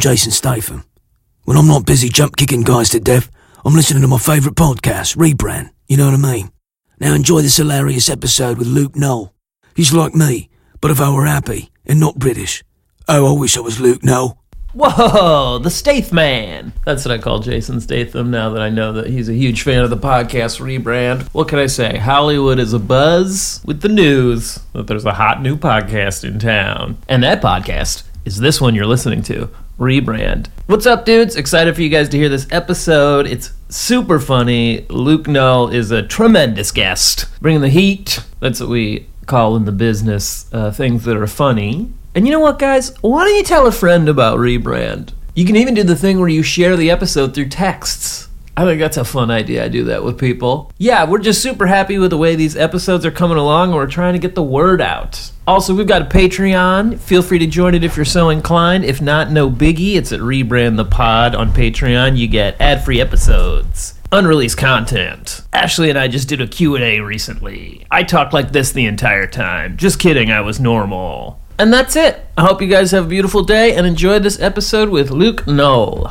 Jason Statham. When I'm not busy jump-kicking guys to death, I'm listening to my favourite podcast, Rebrand. You know what I mean? Now enjoy this hilarious episode with Luke Knoll. He's like me, but if I were happy and not British. Oh, I wish I was Luke Knoll. Whoa, the Stathman. That's what I call Jason Statham now that I know that he's a huge fan of the podcast Rebrand. What can I say? Hollywood is abuzz with the news that there's a hot new podcast in town. And that podcast is this one you're listening to, Rebrand. What's up, dudes? Excited for you guys to hear this episode. It's super funny. Luke Knoll is a tremendous guest, bringing the heat. That's what we call in the business things that are funny. And you know what, guys? Why don't you tell a friend about Rebrand? You can even do the thing where you share the episode through texts. I think that's a fun idea. I do that with people. Yeah, we're just super happy with the way these episodes are coming along, and we're trying to get the word out. Also, we've got a Patreon. Feel free to join it if you're so inclined. If not, no biggie. It's at Rebrand the Pod on Patreon. You get ad-free episodes, unreleased content. Ashley and I just did a Q&A recently. I talked like this the entire time. Just kidding, I was normal. And that's it. I hope you guys have a beautiful day and enjoy this episode with Luke Knoll.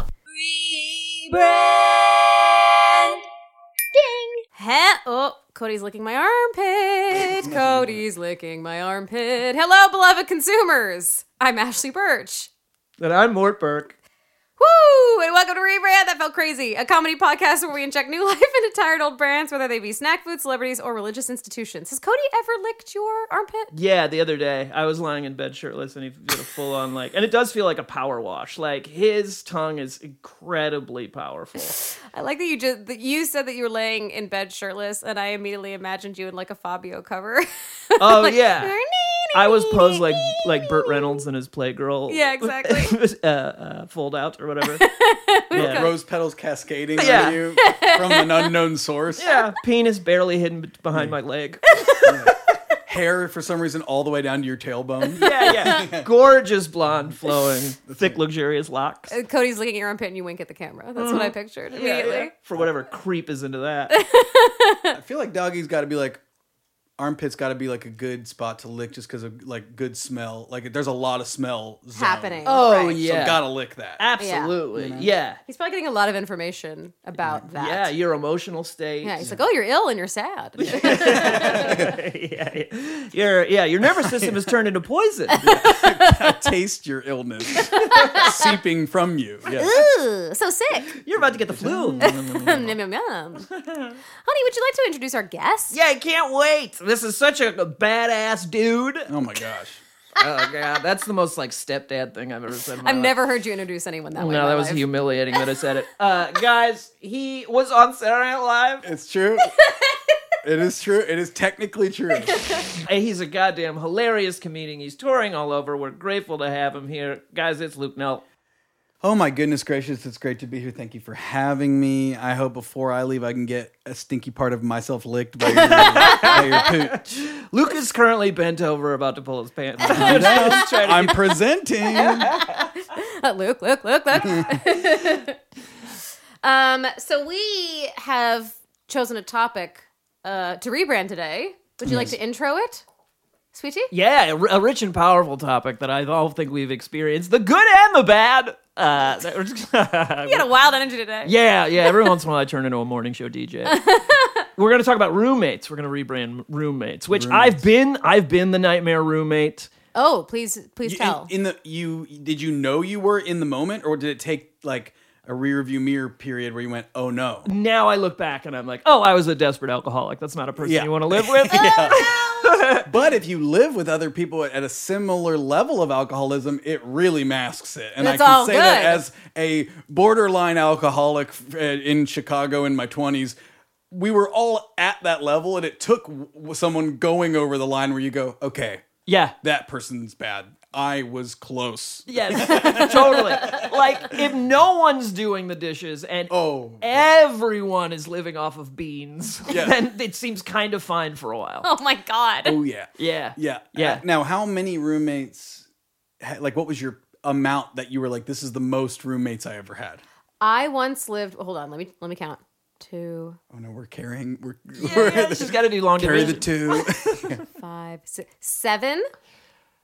Rebrand! Ding! Cody's licking my armpit. Cody's licking my armpit. Hello, beloved consumers. I'm Ashley Birch. And I'm Mort Burke. Woo! And welcome to Rebrand. That felt crazy. A comedy podcast where we inject new life into tired old brands, whether they be snack food, celebrities, or religious institutions. Has Cody ever licked your armpit? Yeah, the other day. I was lying in bed shirtless and he did a full-on, and it does feel like a power wash. Like, his tongue is incredibly powerful. I like that you said that you were laying in bed shirtless, and I immediately imagined you in, like, a Fabio cover. Oh, yeah. I was posed like Burt Reynolds and his Playgirl. Yeah, exactly. Fold out or whatever. Yeah. Rose petals cascading on you from an unknown source. Yeah, penis barely hidden behind my leg. Yeah. Hair, for some reason, all the way down to your tailbone. Yeah. Gorgeous blonde, flowing, thick, luxurious locks. Cody's looking at your armpit and you wink at the camera. That's what I pictured immediately. Yeah. For whatever creep is into that. I feel like doggy's got to be like, armpit's got to be like a good spot to lick just because of like good smell. Like there's a lot of smell happening. Oh, right. yeah. So gotta lick that. Absolutely. Yeah. He's probably getting a lot of information about that. Yeah, your emotional state. Yeah, he's like, oh, you're ill and you're sad. Your nervous system has turned into poison. I taste your illness seeping from you. Yeah. Ooh, so sick. You're about to get the flu. Yum, yum, yum. Honey, would you like to introduce our guest? Yeah, I can't wait. This is such a badass dude. Oh my gosh. Oh god, that's the most like stepdad thing I've ever said in my I've life. never heard you introduce anyone that way. No, that was humiliating that I said it. Guys, he was on Saturday Night Live. It's true. It is true. It is technically true. He's a goddamn hilarious comedian. He's touring all over. We're grateful to have him here. Guys, it's Luke Knoll. Oh my goodness gracious, it's great to be here. Thank you for having me. I hope before I leave I can get a stinky part of myself licked by your pooch. Luke is currently bent over about to pull his pants. I'm presenting. Look. So we have chosen a topic to rebrand today. Would you like to intro it, sweetie? Yeah, a rich and powerful topic that I all think we've experienced. The good and the bad. You got a wild energy today. Yeah. Every once in a while I turn into a morning show DJ. We're going to talk about roommates. We're going to rebrand roommates, which I've been the nightmare roommate. Oh, please tell. Did you know you were in the moment, or did it take like a rear view mirror period where you went, oh no? Now I look back and I'm like, oh, I was a desperate alcoholic. That's not a person you want to live with. But if you live with other people at a similar level of alcoholism, it really masks it. And That's I can all say good. that as a borderline alcoholic in Chicago in my 20s, we were all at that level, and it took someone going over the line where you go, okay, Yeah. that person's bad. I was close. Yes, totally. Like, if no one's doing the dishes and everyone is living off of beans, then it seems kind of fine for a while. Oh my God. Oh, yeah. Yeah. Now, how many roommates, like, what was your amount that you were like, this is the most roommates I ever had? I once lived, hold on, let me count. 2. Oh no, we're carrying. She's got to do long carry division. the 2. 5, 6, 7.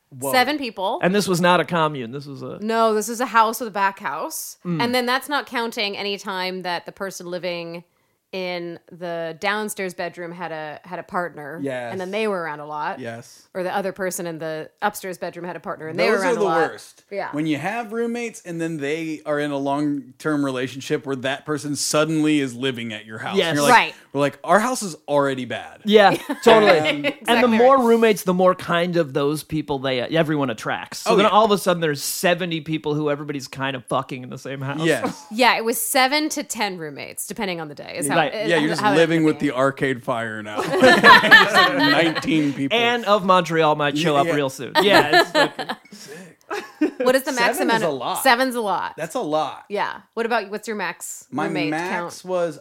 7 people. And this was not a commune. This was a... No, this is a house with a back house. And then that's not counting any time that the person living in the downstairs bedroom had a partner. Yes. And then they were around a lot. Yes. Or the other person in the upstairs bedroom had a partner and they were Those around are the a lot. worst. Yeah. When you have roommates and then they are in a long-term relationship where that person suddenly is living at your house. Yes. And you're like, Right. we're like, our house is already bad. Yeah, totally. And the Exactly more right. roommates, the more kind of those people everyone attracts. So Oh, then yeah. all of a sudden there's 70 people who everybody's kind of fucking in the same house. Yes. Yeah, it was 7 to 10 roommates, depending on the day. Is how, Right. is Yeah, you're just how it living ended with up the being. Arcade Fire now. It's like 19 people. And of Montreal might show up Yeah. real soon. Yeah, it's like, What is the max 7 amount? is a lot. 7's a lot. That's a lot. Yeah. What about what's your max My roommate max count? was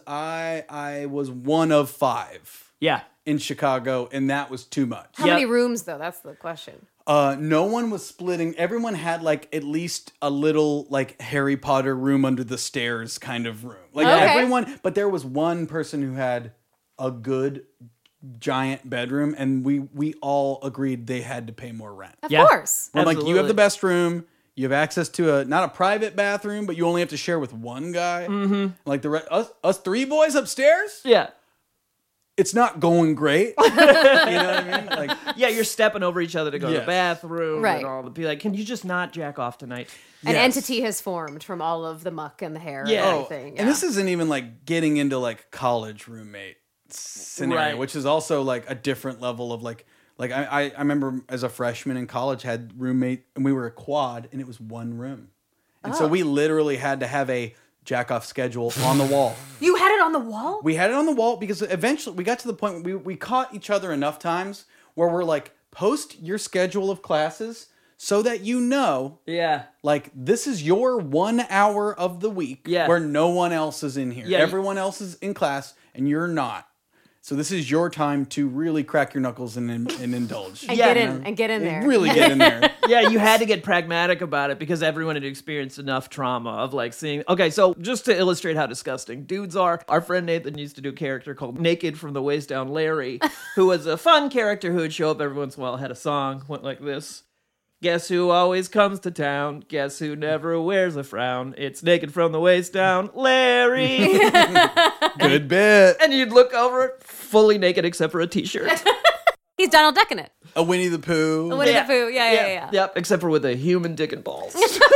I was one of 5 yeah. in Chicago, and that was too much. How Yep. many rooms though? That's the question. No one was splitting. Everyone had like at least a little like Harry Potter room under the stairs kind of room. Like Okay. everyone, but there was one person who had a good giant bedroom, and we all agreed they had to pay more rent. Of Yeah. course. I'm like, you have Absolutely. the best room. You have access to not a private bathroom, but you only have to share with one guy. Mm-hmm. Like us 3 boys upstairs. Yeah. It's not going great. You know what I mean? Like, Yeah, you're stepping over each other to go to Yes. the bathroom Right. and all the be like, can you just not jack off tonight? An yes. entity has formed from all of the muck and the hair Yeah. and Oh, everything. And this isn't even like getting into like college roommate scenario, Right. which is also like a different level of like I remember as a freshman in college had roommate, and we were a quad, and it was one room, and so we literally had to have a jack off schedule on the wall. You had it on the wall? We had it on the wall because eventually we got to the point where we caught each other enough times where we're like, post your schedule of classes so that you know, Yeah. like, this is your 1 hour of the week Yeah. where no one else is in here. Yeah. Everyone else is in class and you're not. So this is your time to really crack your knuckles and indulge. And Yeah. get in there. Really get in there. Yeah, you had to get pragmatic about it because everyone had experienced enough trauma of like seeing. Okay, so just to illustrate how disgusting dudes are, our friend Nathan used to do a character called Naked from the Waist Down Larry, who was a fun character who would show up every once in a while, had a song, went like this. Guess who always comes to town? Guess who never wears a frown? It's Naked from the Waist Down Larry. Good bit. And you'd look over, fully naked except for a t-shirt. He's Donald Duck in it. A Winnie the Pooh. Winnie the Pooh. Yeah. Yep, except for with a human dick and balls.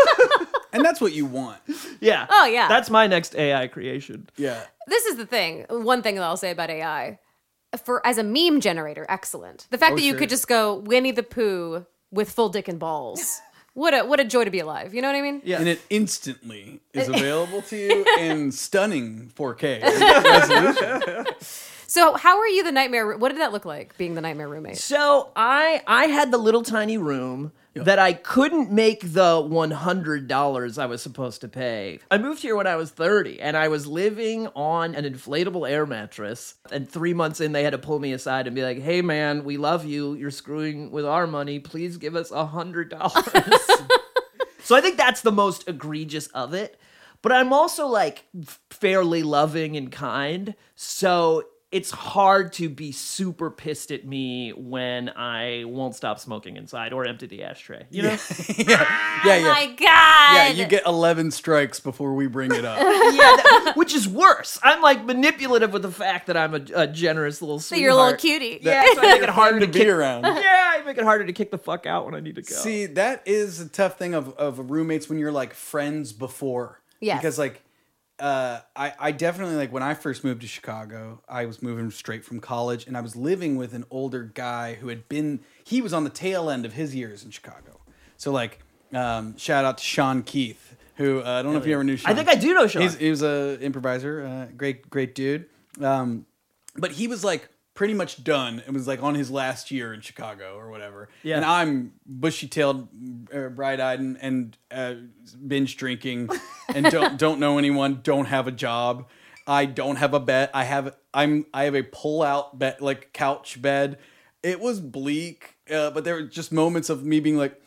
And that's what you want. Yeah. Oh, yeah. That's my next AI creation. Yeah. This is the thing. One thing that I'll say about AI. As a meme generator, excellent. The fact that you sure. could just go Winnie the Pooh with full dick and balls. What a joy to be alive. You know what I mean? Yeah. And it instantly is available to you in stunning 4K resolution. So how are you the nightmare? What did that look like, being the nightmare roommate? So I had the little tiny room that I couldn't make the $100 I was supposed to pay. I moved here when I was 30, and I was living on an inflatable air mattress. And 3 months in, they had to pull me aside and be like, "Hey, man, we love you. You're screwing with our money. Please give us $100." So I think that's the most egregious of it. But I'm also like fairly loving and kind. So it's hard to be super pissed at me when I won't stop smoking inside or empty the ashtray. You know? Yeah. My God. Yeah, you get 11 strikes before we bring it up. Which is worse. I'm like manipulative with the fact that I'm a generous little So sweetheart. you're a little cutie. Yeah, so I make it harder to to be kick. around. Yeah, I make it harder to kick the fuck out when I need to go. See, that is a tough thing of roommates when you're like friends before. Yes. Because like, I definitely like when I first moved to Chicago, I was moving straight from college, and I was living with an older guy who he was on the tail end of his years in Chicago. So like, shout out to Sean Keith, who I don't know if you ever knew Sean. I think I do know Sean. He was a improviser, great dude. But he was like pretty much done. It was like on his last year in Chicago or whatever. Yeah. And I'm bushy-tailed, bright-eyed, and binge drinking, and don't know anyone. Don't have a job. I don't have a bed. I have a pull-out bed, like couch bed. It was bleak, but there were just moments of me being like,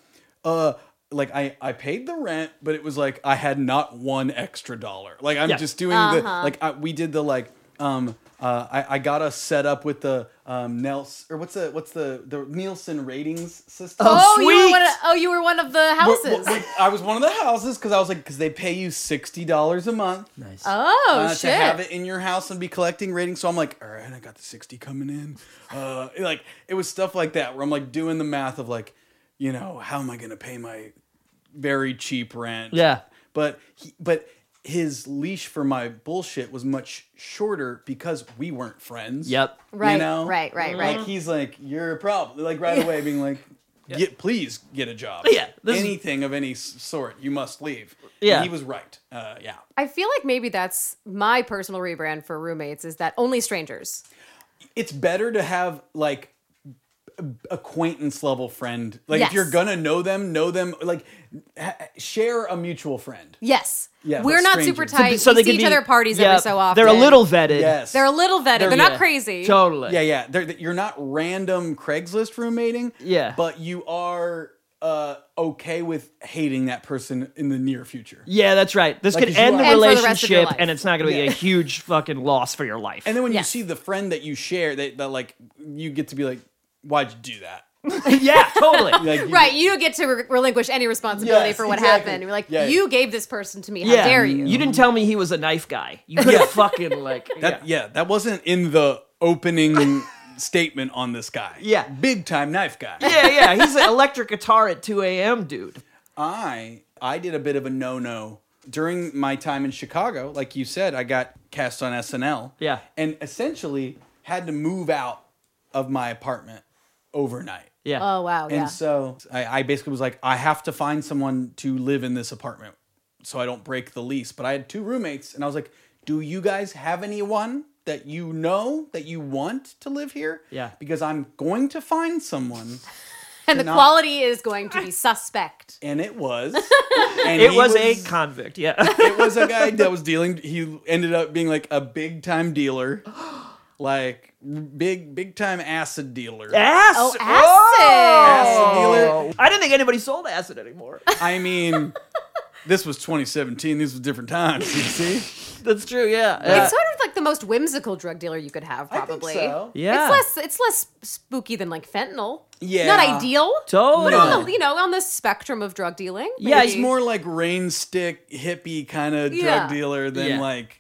I paid the rent, but it was like I had not one extra dollar. Like I'm Yeah. just doing we did the like I got us set up with the Nielsen, or what's the Nielsen ratings system. You were one of the houses. I was one of the houses because they pay you $60 a month. Nice. Oh, To have it in your house and be collecting ratings. So I'm like, all right, I got the 60 coming in. Like it was stuff like that where I'm like doing the math of like, how am I going to pay my very cheap rent? Yeah. But his leash for my bullshit was much shorter because we weren't friends. Yep. Right, You know? right. Like he's like, you're a problem. Like right away being like, please get a job. Yeah, Anything of any sort, you must leave. Yeah. And he was right. Yeah. I feel like maybe that's my personal rebrand for roommates is that only strangers. It's better to have like acquaintance level friend. Like Yes. if you're gonna know them, like share a mutual friend. Yes. Yeah, We're but not strangers. super tight. So we they see can each be- other at parties yeah, every so often. They're a little vetted. Yes. They're a little vetted. They're not crazy. Totally. Yeah. You're not random Craigslist roommating. Yeah. But you are okay with hating that person in the near future. Yeah, that's right. This Like, could 'cause you end the are- And for the rest of your relationship, life. and it's not going to be a huge fucking loss for your life. And then when Yes. you see the friend that you share, that like you get to be like, why'd you do that? Yeah, totally. Like, Right, you don't get to relinquish any responsibility Yes, for what exactly. happened. You're like, Yeah. you gave this person to me. How Yeah. dare you? You didn't tell me he was a knife guy. You could have fucking like That wasn't in the opening statement on this guy. Yeah. Big time knife guy. Yeah. He's an electric guitar at 2 a.m. dude. I did a bit of a no-no during my time in Chicago. Like you said, I got cast on SNL. Yeah. And essentially had to move out of my apartment overnight. Yeah. Oh, wow. Yeah. And so I basically was like, I have to find someone to live in this apartment so I don't break the lease. But I had 2 roommates, and I was like, do you guys have anyone that you know that you want to live here? Yeah. Because I'm going to find someone. and the not- quality is going to be suspect. And it was. And It he was a convict, yeah. It was a guy that was dealing. He ended up being like a big time dealer. Like big time acid dealer. Acid. Oh, acid. Acid dealer. I didn't think anybody sold acid anymore. I mean, this was 2017. These were different times. You see? That's true, yeah. It's sort of like the most whimsical drug dealer you could have, I think probably. so. Yeah. It's less spooky than like fentanyl. Yeah. Not ideal. Totally. But on the, on the spectrum of drug dealing. Yeah, maybe. It's more like rain stick hippie kind of Yeah. drug dealer than Yeah. like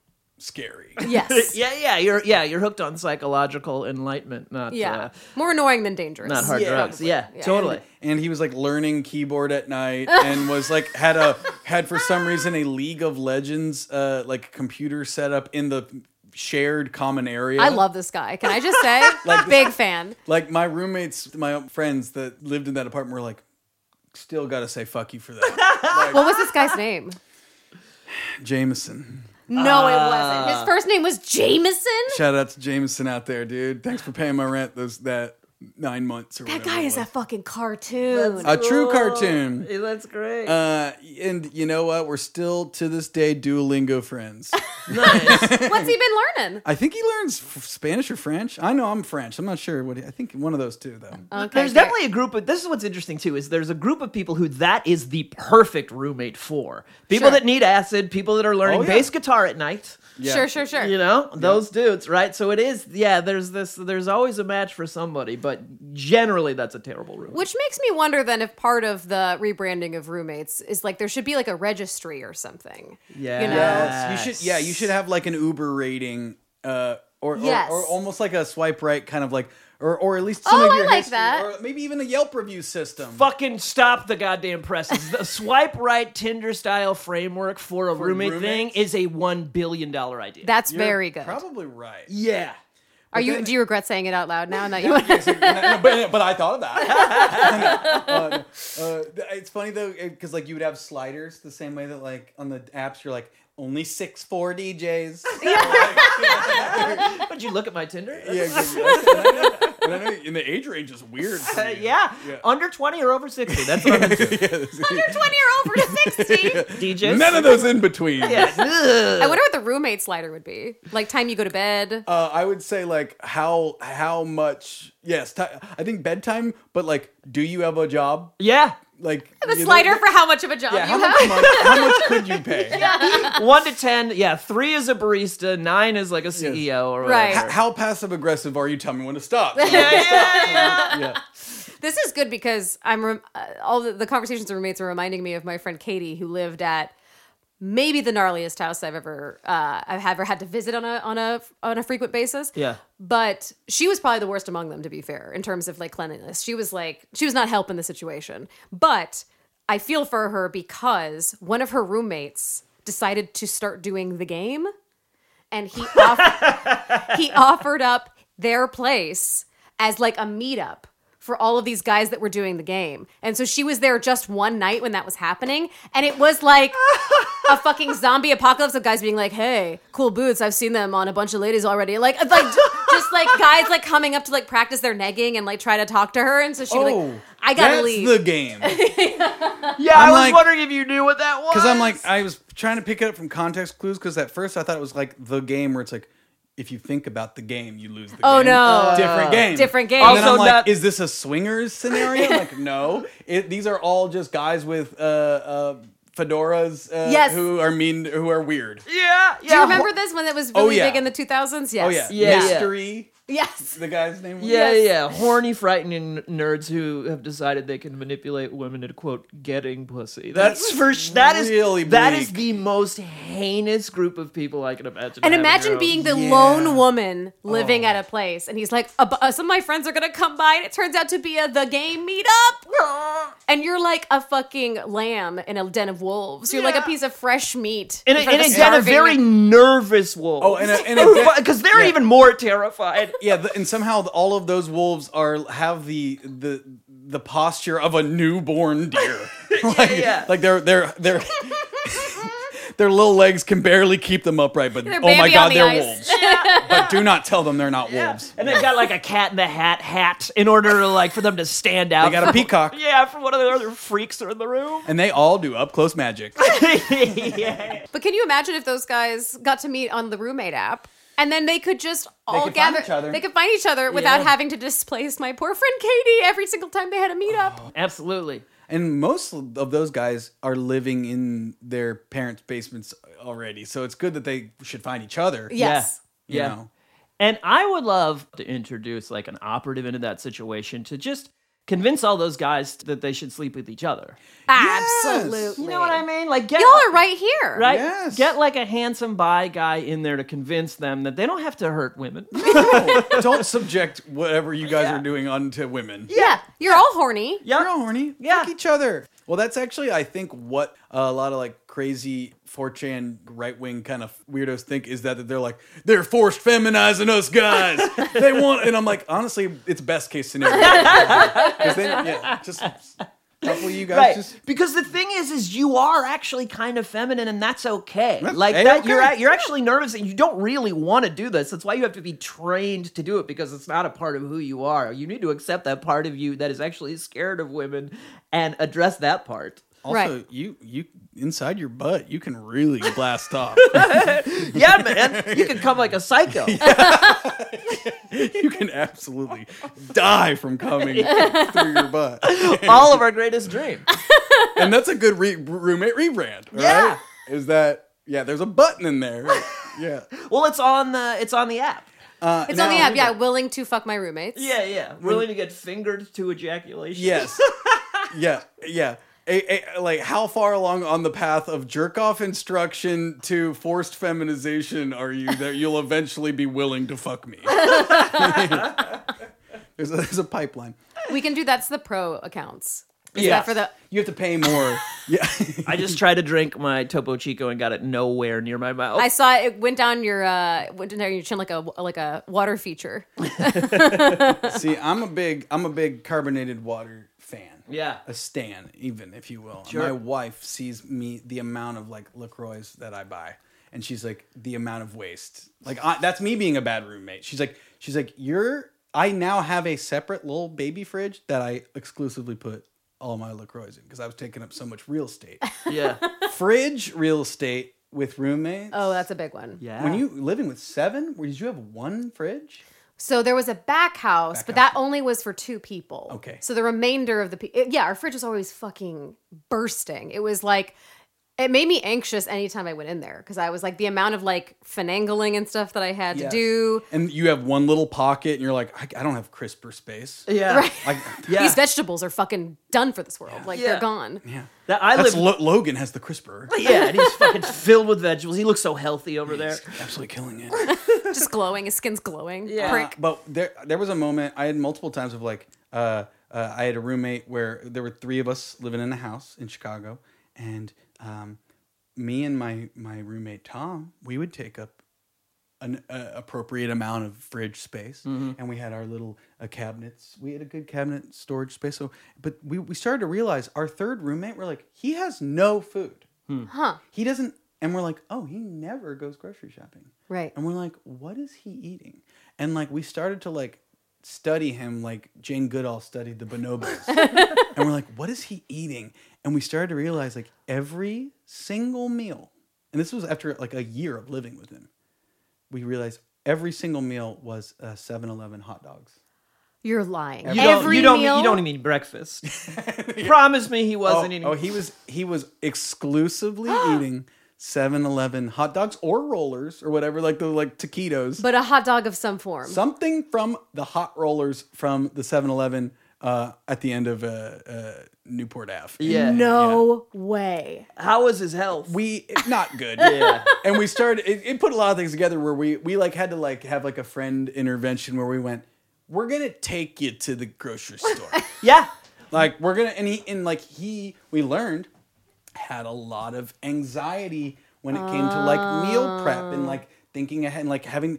scary. Yes. You're hooked on psychological enlightenment, not Yeah. More annoying than dangerous. not hard Yeah. drugs. Yeah, totally. And he was like learning keyboard at night and was like had for some reason a League of Legends like computer set up in the shared common area. I love this guy. Can I just say? Big fan. Like my roommates, my friends that lived in that apartment were like, still got to say fuck you for that. What was this guy's name? Jameson. No, it wasn't. His first name was Jameson? Shout out to Jameson out there, dude. Thanks for paying my rent that 9 months or That whatever. guy it is a was. fuking cartoon. A true cartoon. Hey, that's great. And you know what? We're still to this day Duolingo friends. Nice. What's he been learning? I think he learns Spanish or French. I know I'm French. I'm not sure what. I think one of those two though. Okay, There's great. definitely a group of, this is what's interesting too, is there's a group of people who that is the perfect roommate for. People Sure. that need acid, people that are learning Oh, yeah. bass guitar at night. Yeah. Sure. You know, those dudes, right? So it is, there's always a match for somebody, but generally that's a terrible roommate. Which makes me wonder then if part of the rebranding of roommates is like there should be like a registry or something. Yeah. You know? Yes. You should have like an Uber rating, or Yes. or almost like a swipe right kind of like, or at least some Oh, of I your like history, that. or maybe even a Yelp review system. Fucking stop the goddamn presses. The swipe right Tinder style framework for a roommate thing roommates? is a $1 billion idea. That's You're very good. Probably right. yeah. Do you regret saying it out loud now? That you want but I thought of that. It's funny though, because like you would have sliders the same way that like on the apps you're like only 6'4" DJs. Would you look at my Tinder? Yeah, but I know in the age range is weird. For you. Yeah. Under 20 or over 60. That's what I'm into. under 20 or over to 60. DJs? None of those in between. Yeah. I wonder what the roommate slider would be. Like time you go to bed. I would say like how much. Yes, I think bedtime. But like, do you have a job? Yeah. like The slider for how much of a job yeah, you how have. much could you pay? 1 to 10, yeah. 3 is a barista, 9 is like a CEO or Right. whatever. How passive aggressive are you? Tell me when to stop. Yeah. This is good because all the conversations with roommates are reminding me of my friend Katie, who lived at maybe the gnarliest house I've ever had to visit on a frequent basis. Yeah. But she was probably the worst among them, to be fair, in terms of like cleanliness. She was not helping the situation. But I feel for her because one of her roommates decided to start doing the game, and he offered up their place as like a meetup for all of these guys that were doing the game. And so she was there just one night when that was happening. And it was like a fucking zombie apocalypse of guys being like, hey, cool boots. I've seen them on a bunch of ladies already. Like just like guys like coming up to like practice their negging and like try to talk to her. And so she was like, I gotta leave. That's the game. Yeah, I'm I was like- wondering if you knew what that was. Because I'm like, I was trying to pick it up from context clues because at first I thought it was like the game where it's like, if you think about the game, you lose the Oh, game. no. Different game. Different game. And then Also I'm like, not- is this a swingers scenario? I'm like, no. These are all just guys with fedoras Yes. who are weird. yeah. Do you remember this when it was really yeah. big in the 2000s? Yes. Oh yeah. Yeah. Mystery. Yes. The guy's name was? Yeah. Horny, frightening nerds who have decided they can manipulate women into quote getting pussy. That's that is really that is bleak. the most heinous group of people I can imagine. And having imagine around. being the Yeah. lone woman living at a place, and he's like, some of my friends are gonna come by, and it turns out to be the game meetup, and you're like a fucking lamb in a den of wolves. You're like a Yeah. piece of fresh meat in front a of den of starving- very nervous wolves. Oh, and a because they're yeah. even more terrified. Yeah, and somehow all of those wolves have the posture of a newborn deer. Yeah. Like their their little legs can barely keep them upright, but They're oh my Bambi god, on the they're ice. wolves. But do not tell them they're not wolves. And they've got like a cat in the hat in order to like for them to stand out. They got a peacock. Yeah, from one of the other freaks that are in the room. And they all do up close magic. Yeah. But can you imagine if those guys got to meet on the roommate app? And then they could just all could find gather. each other. They could find each other without Yeah. having to displace my poor friend Katie every single time they had a meetup. Absolutely. And most of those guys are living in their parents' basements already, so it's good that they should find each other. Yes. you Yeah. know. And I would love to introduce like an operative into that situation to just convince all those guys that they should sleep with each other. Absolutely. You know what I mean? Like get Y'all are right here. right? Yes. Get like a handsome bi guy in there to convince them that they don't have to hurt women. No, don't subject whatever you guys Yeah. are doing onto women. Yeah. You're all horny. You're all horny. Yeah. Fuck each other. Well, that's actually, I think, what a lot of like crazy 4chan right wing kind of weirdos think is that they're like, they're forced feminizing us guys. They want, and I'm like, honestly, it's best case scenario. Because then, yeah, just a couple of you guys Right, just. because the thing is you are actually kind of feminine, and that's okay. That's Like A-okay. that, you're actually nervous, and you don't really want to do this. That's why you have to be trained to do it, because it's not a part of who you are. You need to accept that part of you that is actually scared of women and address that part. Also, Right. you inside your butt, you can really blast off. Yeah, man, you can come like a psycho. You can absolutely die from coming through your butt. All of our greatest dreams. And that's a good roommate rebrand. All Yeah. right? Is that, yeah, there's a button in there. Yeah. Well, it's on the app. It's on the app. Yeah. Willing to fuck my roommates. Yeah. Willing to get fingered to ejaculation. Yes. Yeah. Like, how far along on the path of jerk off instruction to forced feminization are you that you'll eventually be willing to fuck me? There's a pipeline. We can do that's the pro accounts. Is Yeah. that for the You have to pay more. Yeah. I just tried to drink my Topo Chico and got it nowhere near my mouth. I saw it went down your chin like a water feature. See, I'm a big carbonated water fan. Yeah. A stan, even if you will. Sure. My wife sees me the amount of like LaCroix that I buy, and she's like, the amount of waste. Like that's me being a bad roommate. She's like, I now have a separate little baby fridge that I exclusively put all my LaCroix in because I was taking up so much real estate. Yeah. Fridge real estate with roommates. Oh, that's a big one. Yeah. When you living with 7, did you have one fridge? So there was a back house, but that only was for 2 people. Okay. So the remainder of our fridge was always fucking bursting. It was like, it made me anxious anytime I went in there because I was like, the amount of like finagling and stuff that I had to do. And you have one little pocket and you're like, I don't have crisper space. Yeah. Right. Like, These vegetables are fucking done for this world. Like they're gone. yeah. That's Logan has the crisper. Yeah, and he's fucking filled with vegetables. He looks so healthy over there. He's absolutely killing it. Just glowing. His skin's glowing. Yeah. Prick. But there was a moment, I had multiple times of like, I had a roommate where there were 3 of us living in a house in Chicago. And me and my roommate Tom, we would take up an appropriate amount of fridge space, and we had our little cabinets. We had a good cabinet storage space. So, but we started to realize our 3rd roommate, we're like, he has no food. Huh. He doesn't, and we're like, oh, he never goes grocery shopping. Right. And we're like, what is he eating? And like, we started to like study him like Jane Goodall studied the bonobos. And we're like, what is he eating? And we started to realize like every single meal, and this was after like a year of living with him, we realized every single meal was 7-Eleven hot dogs. You're lying. You Every don't meal? you don't mean breakfast. Promise me he wasn't eating. Oh, he was exclusively eating 7-Eleven hot dogs or rollers or whatever, like the taquitos. But a hot dog of some form. Something from the hot rollers from the 7-Eleven at the end of Newport Ave. Yeah. No way. How was his health? Not good. Yeah. And we started, it put a lot of things together where we like had to like have like a friend intervention where we went, we're going to take you to the grocery store. Yeah. Like we're going to, we learned had a lot of anxiety when it came to like meal prep and like thinking ahead and like having,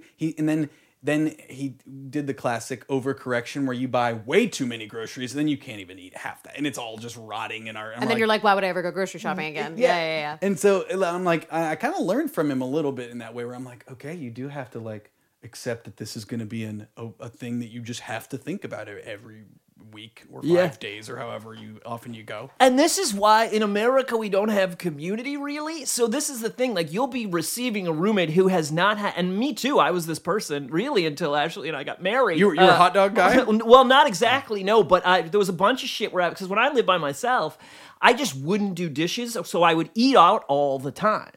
then he did the classic overcorrection where you buy way too many groceries and then you can't even eat half that. And it's all just rotting in our... And then you're like, why would I ever go grocery shopping again? Yeah. And so I'm like, I kind of learned from him a little bit in that way where I'm like, okay, you do have to like accept that this is going to be a thing that you just have to think about every week or 5 days or however often you go. And this is why in America we don't have community really. So this is the thing, like you'll be receiving a roommate who has not had, and me too, I was this person really until Ashley and I got married. You were a hot dog guy? Well, not exactly, no, but there was a bunch of shit where because when I lived by myself, I just wouldn't do dishes, so I would eat out all the time.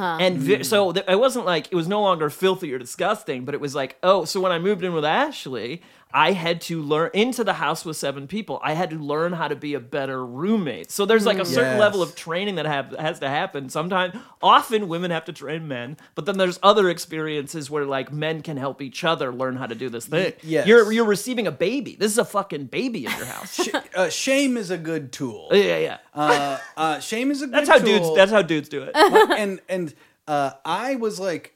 And so it wasn't like, it was no longer filthy or disgusting, but it was like, so when I moved in with Ashley, I had to learn, into the house with 7 people, I had to learn how to be a better roommate. So there's like a certain level of training that has to happen. Often women have to train men, but then there's other experiences where like men can help each other learn how to do this thing. Yes. You're receiving a baby. This is a fucking baby in your house. Shame is a good tool. Yeah. Shame is a good tool. That's how dudes do it. And I was like,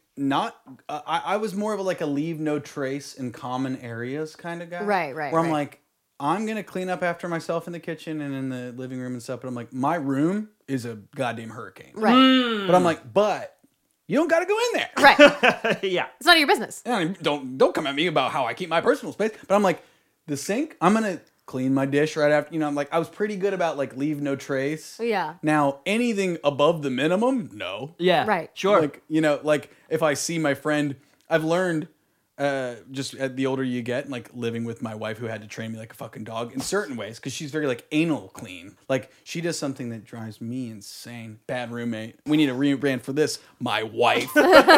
I was more of a leave no trace in common areas kind of guy. Right. Where I'm like, I'm going to clean up after myself in the kitchen and in the living room and stuff. But I'm like, my room is a goddamn hurricane. Right. But I'm like, you don't got to go in there. Right. Yeah. It's none of your business. And don't come at me about how I keep my personal space. But I'm like, the sink, I'm going to clean my dish right after. I'm like, I was pretty good about like leave no trace. Yeah. Now, anything above the minimum, no. Yeah. Right. Sure. Like, like if I see my friend, I've learned just the older you get, like living with my wife who had to train me like a fucking dog in certain ways because she's very like anal clean. Like she does something that drives me insane. Bad roommate. We need a rebrand for this. My wife.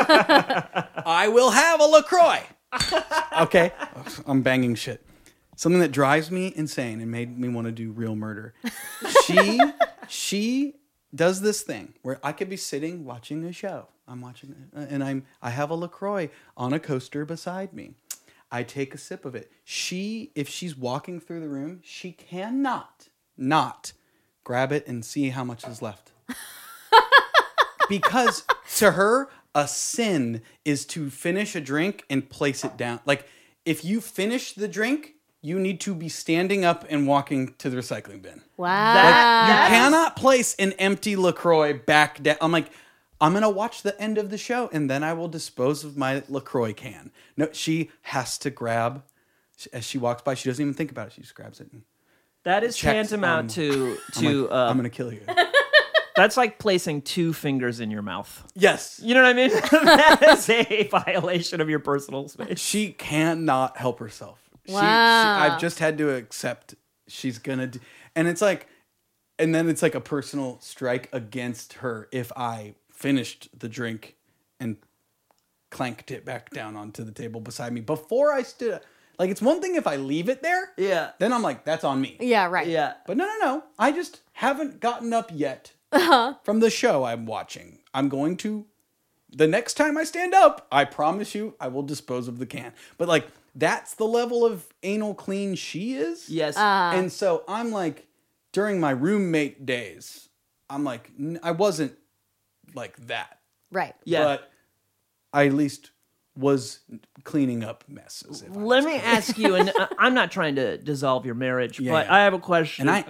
I will have a LaCroix. Okay. I'm banging shit. Something that drives me insane and made me want to do real murder. She does this thing where I could be sitting watching a show. I'm watching it, and I have a LaCroix on a coaster beside me. I take a sip of it. If she's walking through the room, she cannot not grab it and see how much is left. Because to her, a sin is to finish a drink and place it down. Like if you finish the drink, you need to be standing up and walking to the recycling bin. Wow. You cannot place an empty LaCroix back down. I'm like, I'm going to watch the end of the show and then I will dispose of my LaCroix can. No, she has to grab, as she walks by, she doesn't even think about it. She just grabs it. And That is checks tantamount on- to I'm going to kill you. That's like placing 2 fingers in your mouth. Yes. You know what I mean? That is a violation of your personal space. She cannot help herself. Wow. I've just had to accept she's gonna do, and it's like, and then it's like a personal strike against her if I finished the drink and clanked it back down onto the table beside me before I stood up. Like, it's one thing if I leave it there. Yeah. Then I'm like, that's on me. Yeah, right. Yeah. But no. I just haven't gotten up yet from the show I'm watching. I'm going to, the next time I stand up, I promise you, I will dispose of the can. But like, that's the level of anal clean she is. Yes. And so I'm like, during my roommate days, I'm like, I wasn't like that. Right. Yeah. But I at least was cleaning up messes. if I Let was me clean. ask you, and I'm not trying to dissolve your marriage, but yeah. I have a question. And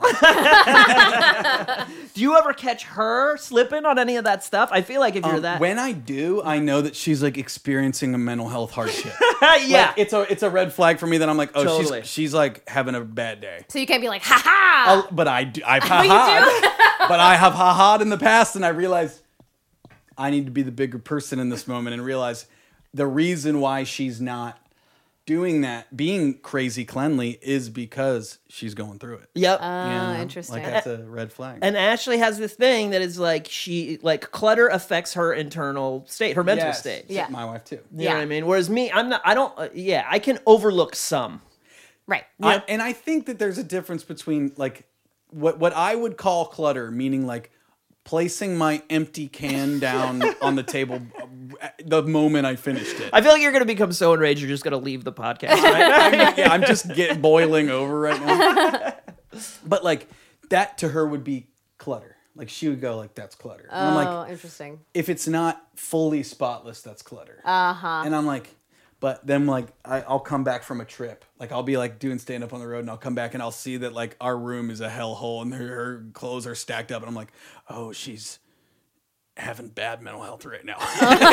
I am. Do you ever catch her slipping on any of that stuff? I feel like if you're that... When I do, I know that she's like experiencing a mental health hardship. yeah. Like, it's a red flag for me that I'm like, oh, Totally. she's like having a bad day. So you can't be like, ha ha. But I've ha-ha'd. But I have ha-ha'd in the past, and I realized I need to be the bigger person in this moment and realize the reason why she's not doing that, being crazy cleanly, is because she's going through it. Yep. You know? Interesting. Like, that's a red flag. And Ashley has this thing that is like clutter affects her internal state, her mental Yes. state. Yeah. My wife too. You know what I mean? Whereas me, I can overlook some. Right. And I think that there's a difference between like what I would call clutter, meaning like placing my empty can down on the table the moment I finished it. I feel like you're going to become so enraged you're just going to leave the podcast right now. I'm just boiling over right now. But like that to her would be clutter. Like she would go like, that's clutter. And I'm like, Interesting. if it's not fully spotless, that's clutter. Uh-huh. And I'm like, but then like I'll come back from a trip. Like I'll be like doing stand up on the road, and I'll come back and I'll see that like our room is a hellhole and her clothes are stacked up, and I'm like, oh, she's having bad mental health right now.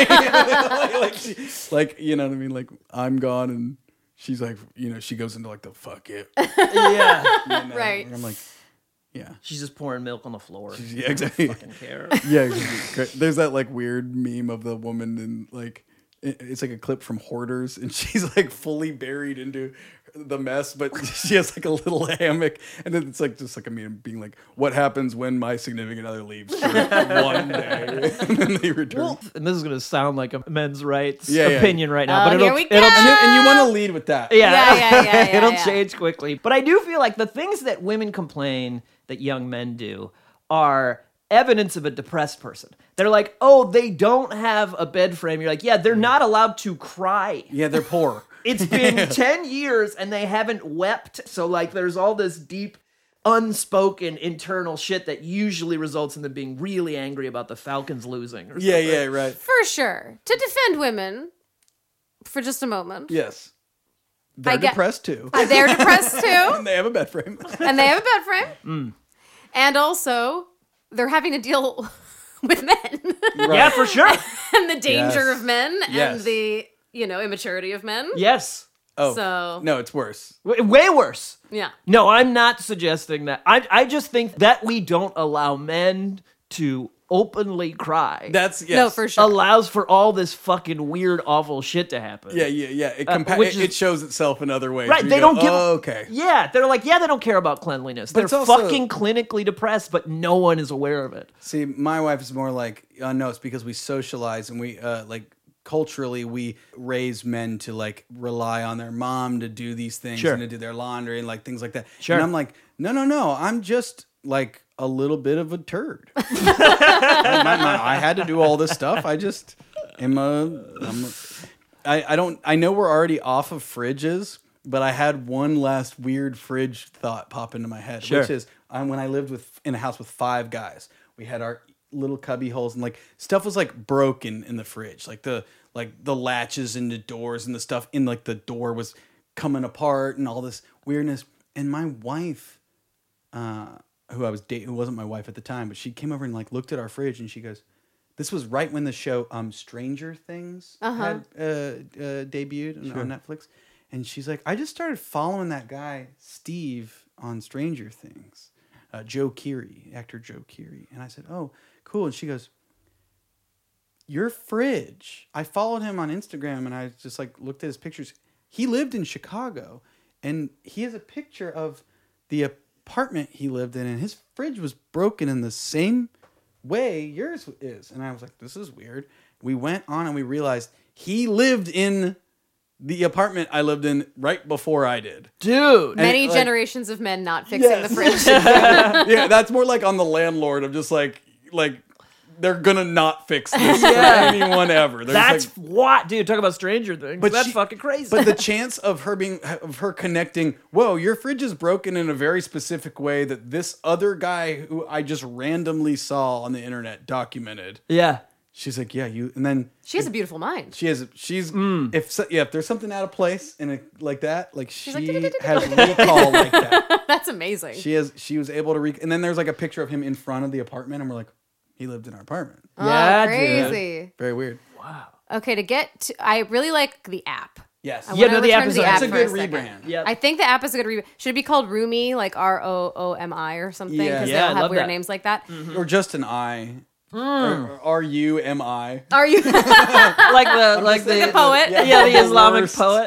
like you know what I mean? Like I'm gone and she's like, you know, she goes into like the fuck it. Yeah. You know? Right. And I'm like, yeah. She's just pouring milk on the floor. Yeah, exactly. Fucking care. Yeah, exactly. There's that like weird meme of the woman in like it's like a clip from Hoarders, and she's like fully buried into the mess, but she has like a little hammock, and then it's like just like a meme being like, "What happens when my significant other leaves for one day and then they return?" Well, and this is going to sound like a men's rights Yeah, yeah. opinion right now, but here we go. And you want to lead with that? Yeah, it'll yeah. change quickly. But I do feel like the things that women complain that young men do are evidence of a depressed person. They're like, oh, they don't have a bed frame. You're like, yeah, they're not allowed to cry. Yeah, they're poor. It's been 10 years and they haven't wept. So like there's all this deep, unspoken internal shit that usually results in them being really angry about the Falcons losing. Or Yeah, something. yeah, right. For sure. To defend women for just a moment. Yes, they're depressed too, They're depressed too. and they have a bed frame. And they have a bed frame. And also, they're having to deal with men. Yeah, for sure. And the danger Yes. of men Yes. and the, immaturity of men. Yes. Oh, So- no, it's worse. Way worse. Yeah. No, I'm not suggesting that. I just think that we don't allow men to openly cry. That's yes. No, for sure. allows for all this fucking weird, awful shit to happen. Yeah. which is- It shows itself in other ways. Right, where you they go, don't give. Oh, okay. Yeah, they're like, yeah, they don't care about cleanliness. But They're it's also- fucking clinically depressed, but no one is aware of it. See, my wife is more like, no, it's because we socialize and we like culturally we raise men to like rely on their mom to do these things Sure. and to do their laundry and like things like that. Sure. And I'm like, no, I'm just like a little bit of a turd. I had to do all this stuff. I just am I know we're already off of fridges, but I had one last weird fridge thought pop into my head, Sure. which is when I lived in a house with 5 guys, we had our little cubby holes and like stuff was like broken in the fridge, like the latches and the doors and the stuff in like the door was coming apart and all this weirdness. And my wife, who I was dating, who wasn't my wife at the time, but she came over and like looked at our fridge and she goes, this was right when the show Stranger Things had debuted on Netflix. And she's like, I just started following that guy, Steve, on Stranger Things. Joe Keery, actor Joe Keery. And I said, oh, cool. And she goes, your fridge. I followed him on Instagram and I just like looked at his pictures. He lived in Chicago and he has a picture of the apartment he lived in and his fridge was broken in the same way yours is. And I was like, this is weird. We went on and we realized he lived in the apartment I lived in right before I did. Dude. Many like- generations of men not fixing the fridge. Yeah, that's more like on the landlord of just like they're gonna not fix this for anyone ever. They're That's just like, what, dude. Talk about Stranger Things. But That's she- fucking crazy. but the chance of her connecting, whoa, your fridge is broken in a very specific way that this other guy who I just randomly saw on the internet documented. yeah. She's like, yeah, you, and then She has a beautiful mind. she's if there's something out of place in it like that, like she like, has recall like that. That's amazing. She was able to and then there's like a picture of him in front of the apartment, and we're like, he lived in our apartment. Yeah, Oh, dude. crazy. Very weird. Okay, to get to, I really like the app. Yes. I Yeah, wanna no, the app return is to the That's app a for good second. rebrand. Yeah. I think the app is a good rebrand. Should it be called Roomy, like ROOMI or something? Yeah. Because Yeah, they I all have love weird that. names like that. Or just an I. Or RUMI. Are you like the poet? Yeah, the Islamic worst. poet.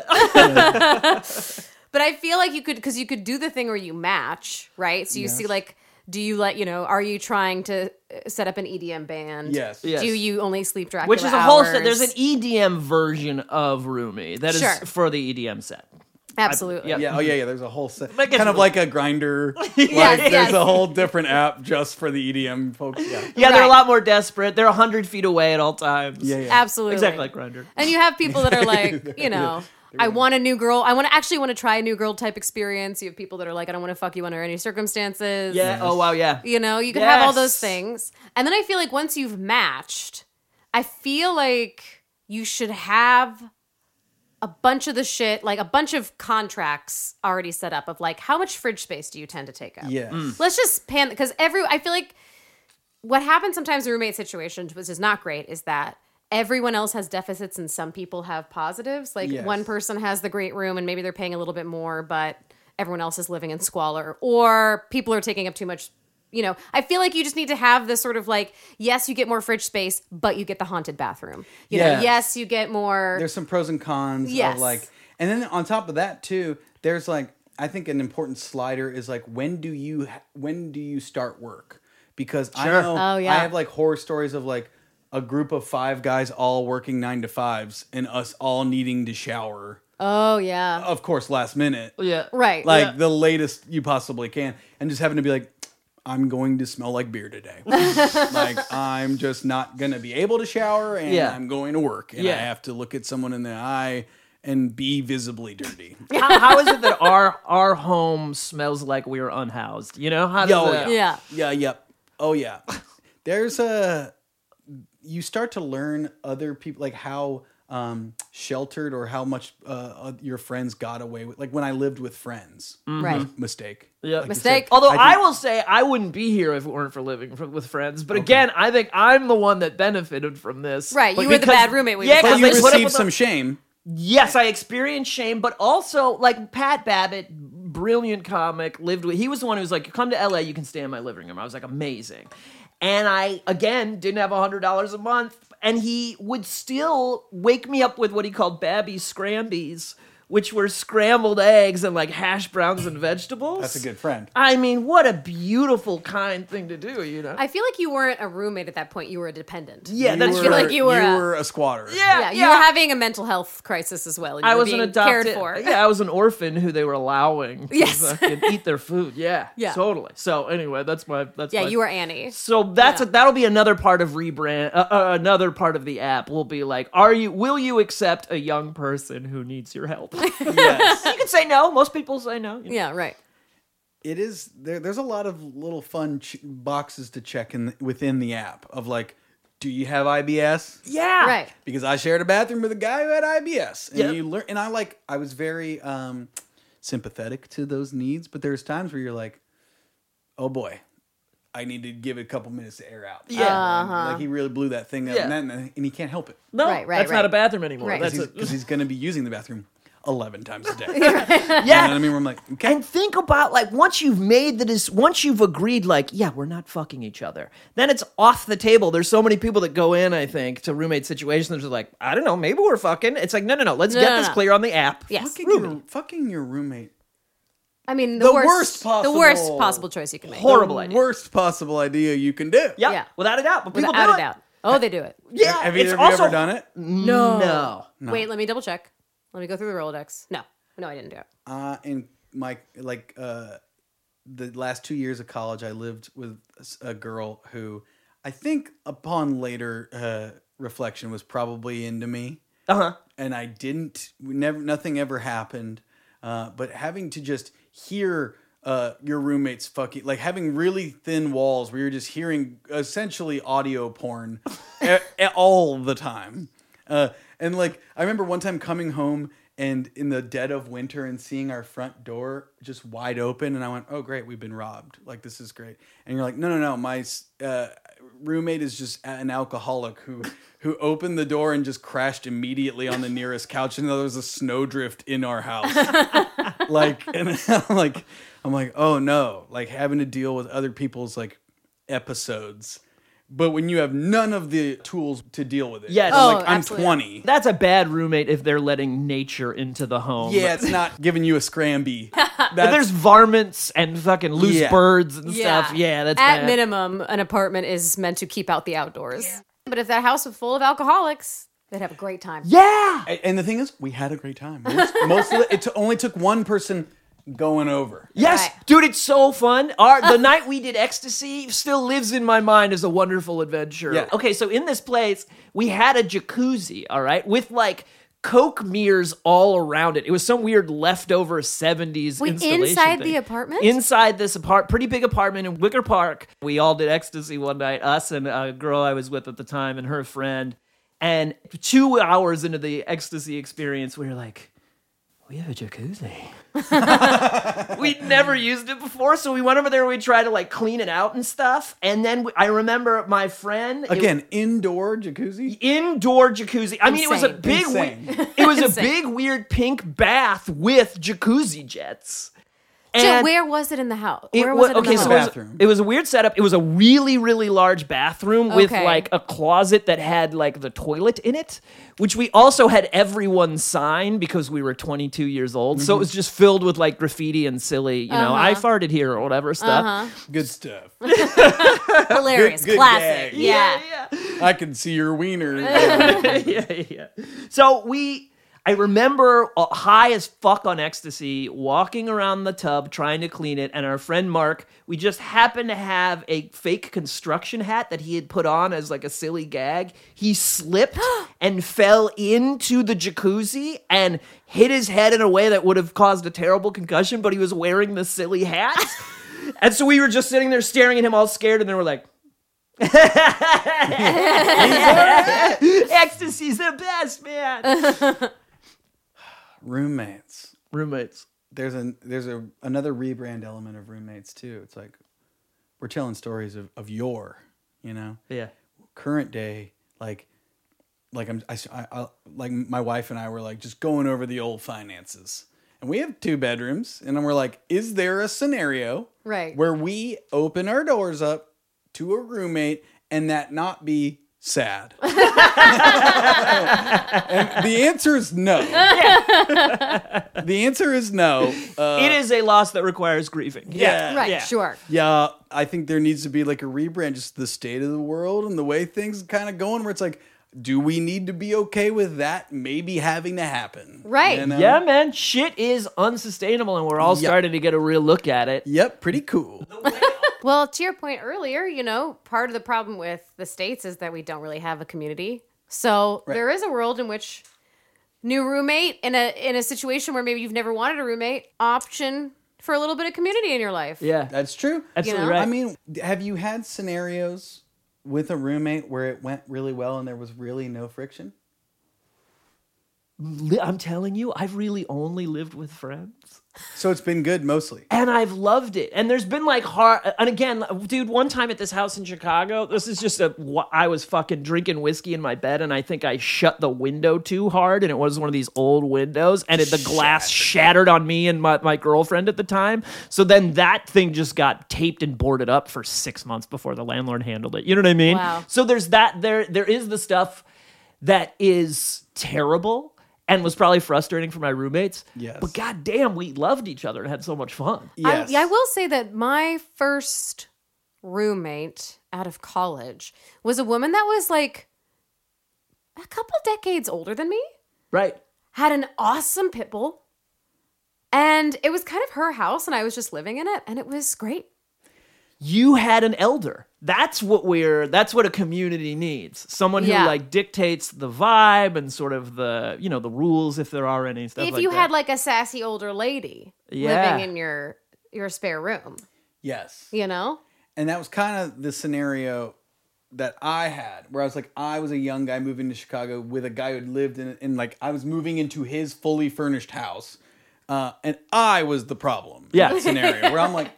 But I feel like you could do the thing where you match, right? So you see like, do you are you trying to set up an EDM band? Yes. Yes. Do you only sleep Dracula Which is a whole set. hours? There's an EDM version of Roomy that is Sure. for the EDM set. Absolutely. yeah. Yeah. Oh yeah. There's a whole set. That gets Kind of really- like a grinder. Yes, There's yes. a whole different app just for the EDM folks. Yeah. Yeah, they're a Right. lot more desperate. They're 100 feet away at all times. Yeah. Yeah. Absolutely. Exactly like Grindr. And you have people that are like, I want a new girl. I want to try a new girl type experience. You have people that are like, I don't want to fuck you under any circumstances. Yeah. Oh, wow, yeah. You can have all Yes. those things. And then I feel like once you've matched, I feel like you should have a bunch of the shit, like a bunch of contracts already set up of like, how much fridge space do you tend to take up? Yes. Let's just because I feel like what happens sometimes in roommate situations, which is not great, is that everyone else has deficits and some people have positives. Like Yes. one person has the great room and maybe they're paying a little bit more, but everyone else is living in squalor, or people are taking up too much. I feel like you just need to have this sort of like, yes, you get more fridge space, but you get the haunted bathroom. Yes. Yes, you get more. There's some pros and cons Yes. of like, and then on top of that too, there's like, I think an important slider is like, when do you start work? Because I know Oh, yeah. I have like horror stories of like a group of 5 guys all working 9 to 5s and us all needing to shower. Oh, yeah. Of course, last minute. Yeah. Right. Like the latest you possibly can. And just having to be like, I'm going to smell like beer today. Like, I'm just not going to be able to shower and Yeah. I'm going to work. And Yeah. I have to look at someone in the eye and be visibly dirty. How is it that our home smells like we are unhoused? How does Oh, that? Yeah. Yeah, yep. Oh, yeah. You start to learn other people, like how sheltered or how much your friends got away with. Like when I lived with friends. Right. Mistake. Yeah. Like you Mistake. said. Although I think- I will say I wouldn't be here if it weren't for living with friends. But again, I think I'm the one that benefited from this. Right, But you were the bad roommate we Yeah, were But because you they put up received with some shame. Yes, I experienced shame, but also like Pat Babbitt, brilliant comic, lived with. He was the one who was like, "Come to LA, you can stay in my living room." I was like, "Amazing," and I again didn't have $100 a month, and he would still wake me up with what he called Babby's Scrambies, which were scrambled eggs and like hash browns and vegetables. That's a good friend. I mean, what a beautiful, kind thing to do, I feel like you weren't a roommate at that point. You were a dependent. Yeah, that's I feel like you were a squatter. Yeah, you were having a mental health crisis as well. And you I were was an being adopted. cared for. Yeah, I was an orphan who they were allowing to Yes. fucking eat their food. Yeah, Yeah. totally. So anyway, that's my. Yeah, you were Annie. So that's Yeah. that'll be another part of rebrand. Another part of the app will be like, will you accept a young person who needs your help? Yes. You can say no. Most people say no. Yeah, right. It is there's a lot of little fun boxes to check within the app of like, do you have IBS? Yeah. Right. Because I shared a bathroom with a guy who had IBS, and Yep. you learn. And I was very sympathetic to those needs, but there's times where you're like, oh boy, I need to give it a couple minutes to air out. Yeah. Like he really blew that thing up, Yeah. and he can't help it No, Right, that's not right. a bathroom anymore. Right. That's because he's going to be using the bathroom 11 times a day. Yeah. You know what I mean? Where I'm like, okay. And think about, like, once you've agreed, like, yeah, we're not fucking each other, then it's off the table. There's so many people that go in, I think, to roommate situations. They're just like, I don't know, maybe we're fucking. It's like, no. Let's get this clear on the app. Yes. Fucking your roommate. I mean, The worst the worst possible choice you can make. Horrible The idea. worst possible idea you can do. Yeah, Yeah. without a doubt. But people Without do a it. doubt. Oh, they do it. Yeah, Have it's either of you also, ever done it? No. Wait, let me double check. Let me go through the Rolodex. No, I didn't do it. In my the last 2 years of college, I lived with a girl who I think, upon later reflection, was probably into me. And I didn't. Nothing ever happened. But having to just hear your roommates fucking, like having really thin walls where you're just hearing essentially audio porn all the time. And like, I remember one time coming home and in the dead of winter and seeing our front door just wide open. And I went, oh, great, we've been robbed. Like, this is great. And you're like, no. My roommate is just an alcoholic who opened the door and just crashed immediately on the nearest couch. And there was a snowdrift in our house. And I'm like, oh no, like having to deal with other people's like episodes. But when you have none of the tools to deal with it. Yes. Oh, I'm absolutely. 20. That's a bad roommate if they're letting nature into the home. Yeah, it's not giving you a scramby. If there's varmints and fucking loose birds and stuff, yeah, that's At bad. minimum, an apartment is meant to keep out the outdoors. Yeah. But if that house was full of alcoholics, they'd have a great time. Yeah. And the thing is, we had a great time. Most of it only took one person going over. Yes, Right. dude, it's so fun. The night we did Ecstasy still lives in my mind as a wonderful adventure. Yeah. Okay, so in this place, we had a jacuzzi, all right, with like Coke mirrors all around it. It was some weird leftover 70s Wait, installation inside thing. the apartment? Inside this pretty big apartment in Wicker Park. We all did Ecstasy one night, us and a girl I was with at the time and her friend. And 2 hours into the Ecstasy experience, we were like, we have a jacuzzi. We'd never used it before, so we went over there and we tried to like clean it out and stuff. And then I remember my friend Indoor jacuzzi? indoor jacuzzi. I mean, it was a Insane. big, Insane. it was a Insane. big weird pink bath with jacuzzi jets. So And where was it in the house? it Where was it in okay, the so house? Bathroom. it was a weird setup. It was a really, really large bathroom with Okay. like a closet that had like the toilet in it, which we also had everyone sign because we were 22 years old. So it was just filled with like graffiti and silly, you know, I farted here or whatever stuff. Good stuff. Hilarious. Good Classic. gag. Yeah. I can see your wiener. Yeah. So I remember high as fuck on Ecstasy, walking around the tub trying to clean it, and our friend Mark, we just happened to have a fake construction hat that he had put on as like a silly gag. He slipped and fell into the jacuzzi and hit his head in a way that would have caused a terrible concussion, but he was wearing the silly hat. And so we were just sitting there staring at him all scared, and then we're like, Ecstasy's the best, man. Roommates. There's Another rebrand element of roommates too. It's like we're telling stories of yore, you know. Yeah. Current day, like I like my wife and I were like just going over the old finances, and we have 2 bedrooms, and then we're like, is there a scenario Right. where we open our doors up to a roommate and that not be sad? And the answer is no. The answer is no. It is a loss that requires grieving. Yeah. Right. Yeah. Sure. Yeah, I think there needs to be like a rebrand, just the state of the world and the way things kind of going, where it's like, do we need to be okay with that maybe having to happen? Right. You know? Yeah, man. Shit is unsustainable, and we're all starting to get a real look at it. Yep, pretty cool. Well, to your point earlier, you know, part of the problem with the States is that we don't really have a community. So there is a world in which new roommate in a situation where maybe you've never wanted a roommate, option for a little bit of community in your life. Yeah. That's true. Absolutely You know? right. I mean, have you had scenarios with a roommate where it went really well and there was really no friction? I'm telling you, I've really only lived with friends. So it's been good mostly. And I've loved it. And there's been like hard, and again, dude, one time at this house in Chicago, this is just I was fucking drinking whiskey in my bed, and I think I shut the window too hard, and it was one of these old windows, and the glass shattered on me and my girlfriend at the time. So then that thing just got taped and boarded up for 6 months before the landlord handled it. You know what I mean? Wow. So there's that. There is the stuff that is terrible and was probably frustrating for my roommates. Yes. But goddamn, we loved each other and had so much fun. Yes. I will say that my first roommate out of college was a woman that was like a couple decades older than me, Right. had an awesome pit bull, and it was kind of her house, and I was just living in it, and it was great. You had an elder. That's what a community needs. Someone who Yeah. like dictates the vibe and sort of the rules, if there are any stuff If like you that. had like a sassy older lady Yeah. living in your spare room, Yes. you know? And that was kind of the scenario that I had, where I was a young guy moving to Chicago with a guy who had lived in like, I was moving into his fully furnished house. And I was the problem. Yeah. In that scenario where I'm like,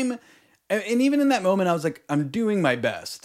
and even in that moment, I was like, I'm doing my best.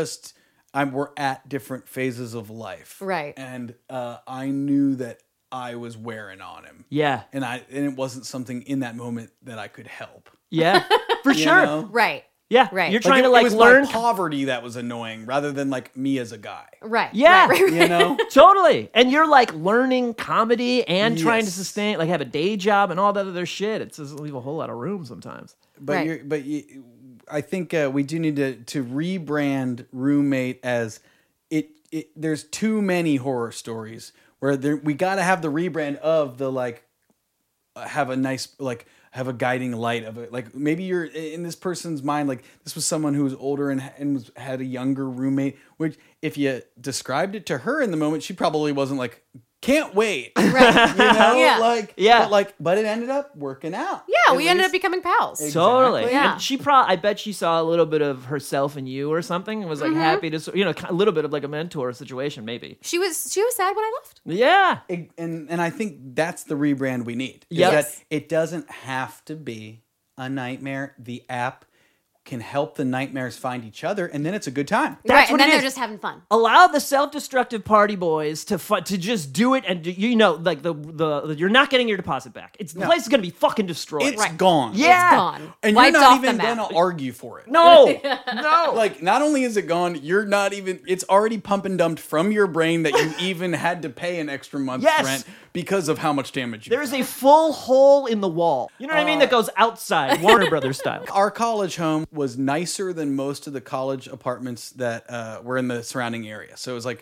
We're at different phases of life. Right. And I knew that I was wearing on him. Yeah. And it wasn't something in that moment that I could help. Yeah. For You sure. know? Right. Yeah. Right. You're Like, trying to it like was learn. my poverty that was annoying rather than like me as a guy. Right. Yeah. Right, right, You know? Totally. And you're like learning comedy and trying to Yes. sustain, like have a day job and all that other shit. It doesn't leave a whole lot of room sometimes. But Right. I think we do need to rebrand roommate as it. There's too many horror stories where we got to have the rebrand of the like have a nice like have a guiding light of it. Like maybe you're in this person's mind, like this was someone who was older and had a younger roommate, which if you described it to her in the moment, she probably wasn't like, can't wait. Right. You know, Yeah. but it ended up working out. Yeah, At we ended least- up becoming pals. Totally. Yeah. And she I bet she saw a little bit of herself in you or something and was like happy to, a little bit of like a mentor situation maybe. She was sad when I left. Yeah. And I think that's the rebrand we need. Is Yep. that it doesn't have to be a nightmare. The app can help the nightmares find each other, and then it's a good time. That's right, what and then it they're is. just having fun. Allow the self-destructive party boys to just do it, and like the you're not getting your deposit back. The place is gonna be fucking destroyed. It's gone. Yeah. It's gone. And Wiped you're not off the even map. gonna argue for it. No, no. Like, not only is it gone, you're not even. It's already pump and dumped from your brain that you even had to pay an extra month's Yes. rent because of how much damage you. There is a full hole in the wall. You know what I mean? That goes outside, Warner Brothers style. Our college home was nicer than most of the college apartments that were in the surrounding area. So it was like,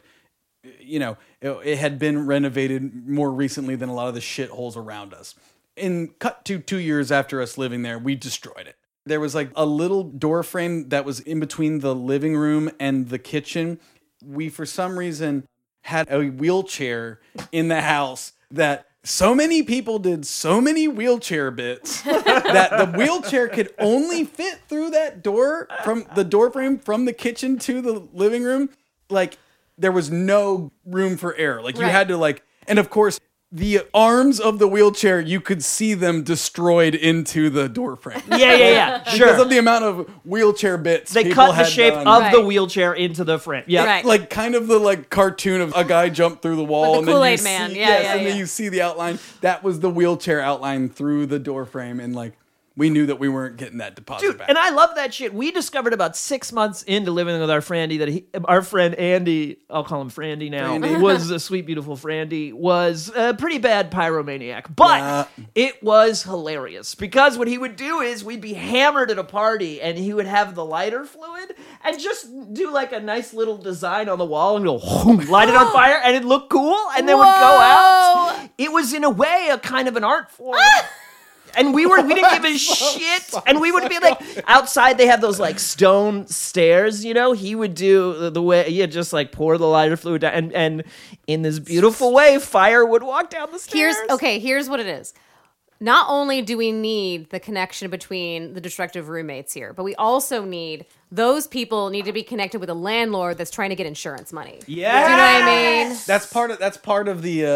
it had been renovated more recently than a lot of the shitholes around us. Cut to 2 years after us living there, we destroyed it. There was like a little door frame that was in between the living room and the kitchen. We, for some reason, had a wheelchair in the house that so many people did so many wheelchair bits that the wheelchair could only fit through that door from the door frame from the kitchen to the living room. Like there was no room for error. Like you Right. had to and of course the arms of the wheelchair, you could see them destroyed into the door frame. Yeah. Because Sure. of the amount of wheelchair bits They people cut the had shape done. of the Right. wheelchair into the frame. Yeah. Right. Like kind of the cartoon of a guy jumped through the wall With the and then Kool-Aid you Man. see, Yeah, yes, yeah, and then yeah. you see the outline. That was the wheelchair outline through the door frame, and we knew that we weren't getting that deposit Dude, back. and I love that shit. We discovered about 6 months into living with our Frandy that our friend Andy, I'll call him Frandy now, Frandy. was a sweet, beautiful Frandy, was a pretty bad pyromaniac. But Yeah. it was hilarious because what he would do is we'd be hammered at a party and he would have the lighter fluid and just do like a nice little design on the wall and go, light it on fire and it'd look cool and then would go out. It was in a way a kind of an art form. And we didn't give a shit. And we would be like, outside they have those like stone stairs, he would do the way, just like pour the lighter fluid down. And in this beautiful way, fire would walk down the stairs. Here's what it is. Not only do we need the connection between the destructive roommates here, but we also need those people need to be connected with a landlord that's trying to get insurance money. Yeah. Do you know what I mean? that's part of the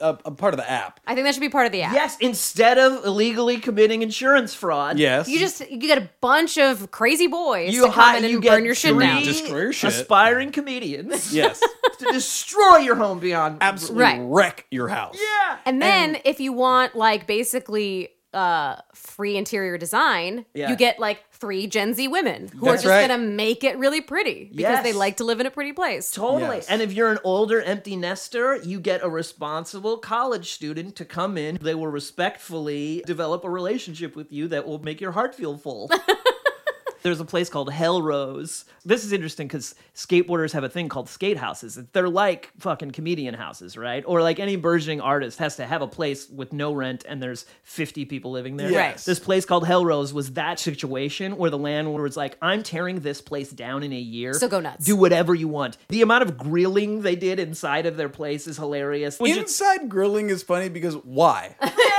a part of the app. I think that should be part of the app. Yes, instead of illegally committing insurance fraud. Yes. You get a bunch of crazy boys You to come in and get burn your shit three down. Destroy your shit. aspiring comedians Yes. to destroy your home beyond. Absolutely Right. wreck your house. Yeah. And then if you want like basically free interior design, Yeah. you get like 3 Gen Z women who That's are just right. gonna make it really pretty because they Yes. like to live in a pretty place. Totally. Yes. And if you're an older empty nester, you get a responsible college student to come in. They will respectfully develop a relationship with you that will make your heart feel full. There's a place called Hell Rose. This is interesting because skateboarders have a thing called skate houses. They're like fucking comedian houses, right? Or like any burgeoning artist has to have a place with no rent and there's 50 people living there. Yes. This place called Hell Rose was that situation where the landlord was like, I'm tearing this place down in a year. So go nuts. Do whatever you want. The amount of grilling they did inside of their place is hilarious. Inside grilling is funny because why?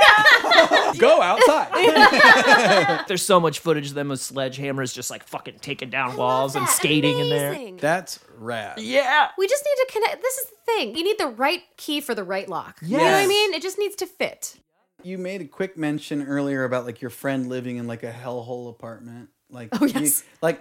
Go outside. There's so much footage of them with sledgehammers just like fucking taking down walls and skating in there. Amazing. That's rad. Yeah. We just need to connect. This is the thing. You need the right key for the right lock. You know what I Yes. mean? It just needs to fit. You made a quick mention earlier about like your friend living in like a hellhole apartment. Like, Oh, yes.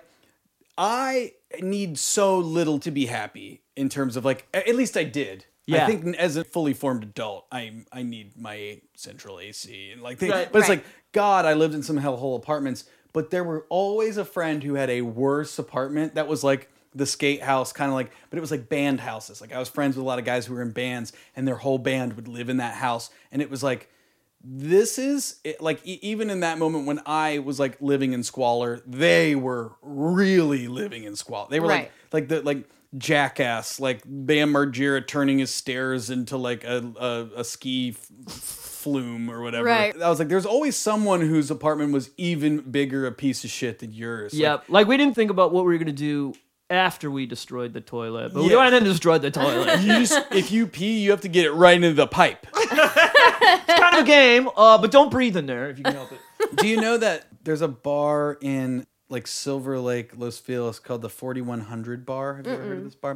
I need so little to be happy in terms of like, at least I did. Yeah. I think as a fully formed adult, I need my central AC and like things. Right. But it's Right. like, God, I lived in some hellhole apartments, but there were always a friend who had a worse apartment that was like the skate house, kind of like, but it was like band houses. Like I was friends with a lot of guys who were in bands and their whole band would live in that house. And it was like, this is like even in that moment when I was like living in squalor, they were really living in squalor. They were Right. like Jackass, like Bam Margera turning his stairs into like a ski flume or whatever. Right. I was like, there's always someone whose apartment was even bigger a piece of shit than yours. Yep. Like we didn't think about what we were going to do after we destroyed the toilet, but we Yes. went and destroyed the toilet. Like, you just, if you pee, you have to get it right into the pipe. It's kind of a game, but don't breathe in there if you can help it. Do you know that there's a bar in like Silver Lake, Los Feliz called the 4100 Bar? Have you ever heard of this bar?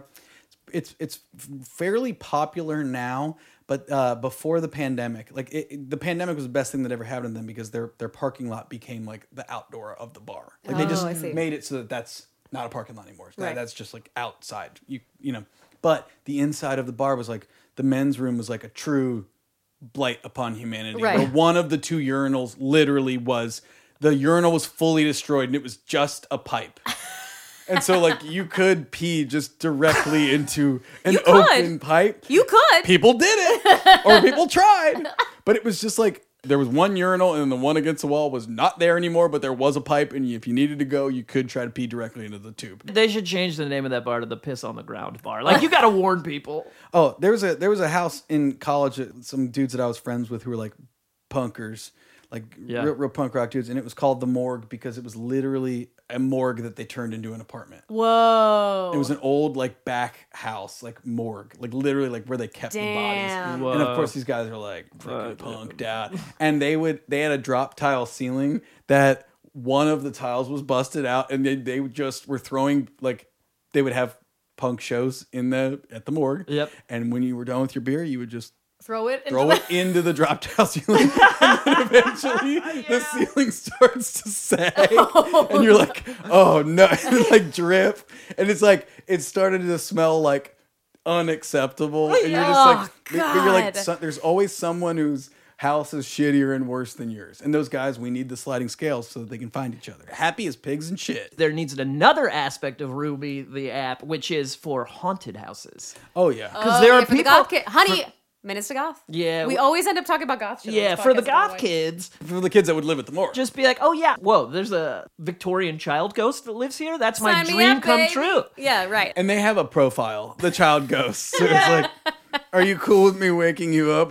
It's fairly popular now, but before the pandemic, like the pandemic was the best thing that ever happened to them because their parking lot became like the outdoor of the bar. Like they Oh, just I see. made it so that that's not a parking lot anymore. Right. That's just like outside. You know, but the inside of the bar was like the men's room was like a true blight upon humanity. Right. Where one of the 2 urinals literally was the urinal was fully destroyed and it was just a pipe. And so like you could pee just directly into an You could. open pipe. You could. People did it or people tried. But it was just like there was one urinal and the one against the wall was not there anymore, but there was a pipe and if you needed to go, you could try to pee directly into the tube. They should change the name of that bar to the Piss on the Ground Bar. Like you got to warn people. Oh, there was a house in college, some dudes that I was friends with who were like punkers, like Yeah. real punk rock dudes, and it was called the Morgue because it was literally a morgue that they turned into an apartment. Whoa. It was an old like back house, like morgue, like literally like where they kept the Damn. bodies. And of course these guys are like freaking punked out. And they had a drop tile ceiling that one of the tiles was busted out and they just were throwing like they would have punk shows at the morgue. Yep. And when you were done with your beer, you would just Throw it. throw it into the drop tile ceiling. And then eventually the ceiling starts to sag. And you're like, oh no. And it like drip. And it's like, it started to smell like unacceptable. And you're just like, but you're like, God. there's always someone whose house is shittier and worse than yours. And those guys, we need the sliding scales so that they can find each other. Happy as pigs and shit. There needs another aspect of Ruby, the app, which is for haunted houses. Oh yeah. Because there are for the people. goth kid. Honey, Minutes to Goth. Yeah. We always end up talking about goth shit. on Yeah, this for the podcast, by goth way. kids, For the kids that would live at the morgue. just be like, oh yeah, whoa, there's a Victorian child ghost that lives here. That's my Sign me dream up, come baby. true. Yeah, right. And they have a profile, the child ghost. So it's like, are you cool with me waking you up?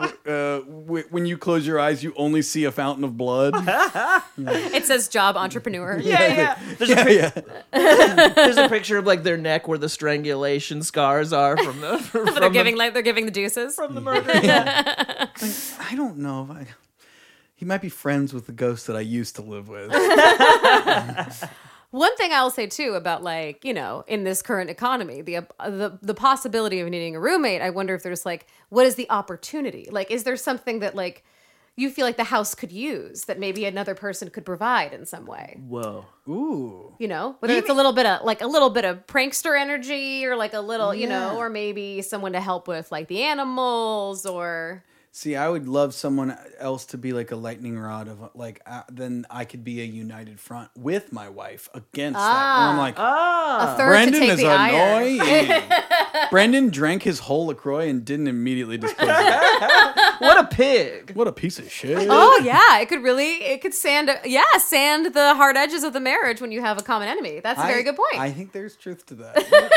When you close your eyes, you only see a fountain of blood. It says job entrepreneur. Yeah. There's, Yeah, yeah. there's a picture of like their neck where the strangulation scars are from the from They're giving the deuces. from the murder. Yeah. I don't know if he might be friends with the ghost that I used to live with. One thing I'll say too about like, you know, in this current economy, the possibility of needing a roommate, I wonder if there's like, what is the opportunity? Like, is there something that like you feel like the house could use that maybe another person could provide in some way? Whoa. Ooh. You know, whether it's a little bit of prankster energy or like a little, you know, or maybe someone to help with like the animals or. See, I would love someone else to be like a lightning rod of like, then I could be a united front with my wife against that. And I'm like, A third Brendan to take is the iron. annoying. Brendan drank his whole LaCroix and didn't immediately dispose of it. What a pig. What a piece of shit. Oh yeah, it could sand the hard edges of the marriage when you have a common enemy. That's a very good point. I think there's truth to that.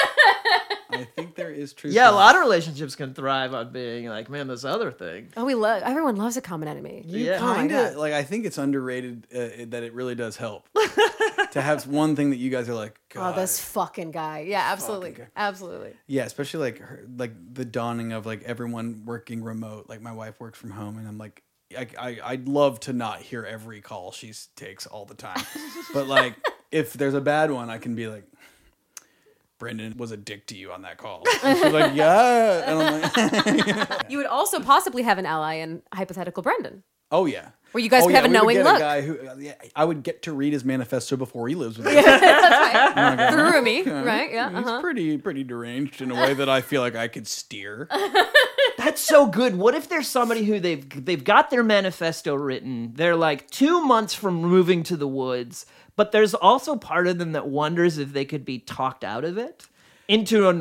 I think there is truth Yeah, to a lot of relationships can thrive on being like, man, this other thing. Everyone loves a common enemy. Yeah. Oh my Kind God. of like I think it's underrated that it really does help to have one thing that you guys are like. God. Oh, this fucking guy. Yeah, absolutely. Fucking guy. Absolutely. Yeah, especially like like the dawning of like everyone working remote. Like my wife works from home, and I'm like, I'd love to not hear every call she takes all the time, but like if there's a bad one, I can be like, Brendan was a dick to you on that call. And she's like, yeah. And I'm like, You would also possibly have an ally in hypothetical Brendan. oh yeah. Where you guys could have a we would knowing get look. A guy who, I would get to read his manifesto before he lives with me. Through Rumi, right? Yeah. He's pretty deranged in a way that I feel like I could steer. That's so good. What if there's somebody who they've got their manifesto written, they're like 2 months from moving to the woods, but there's also part of them that wonders if they could be talked out of it into a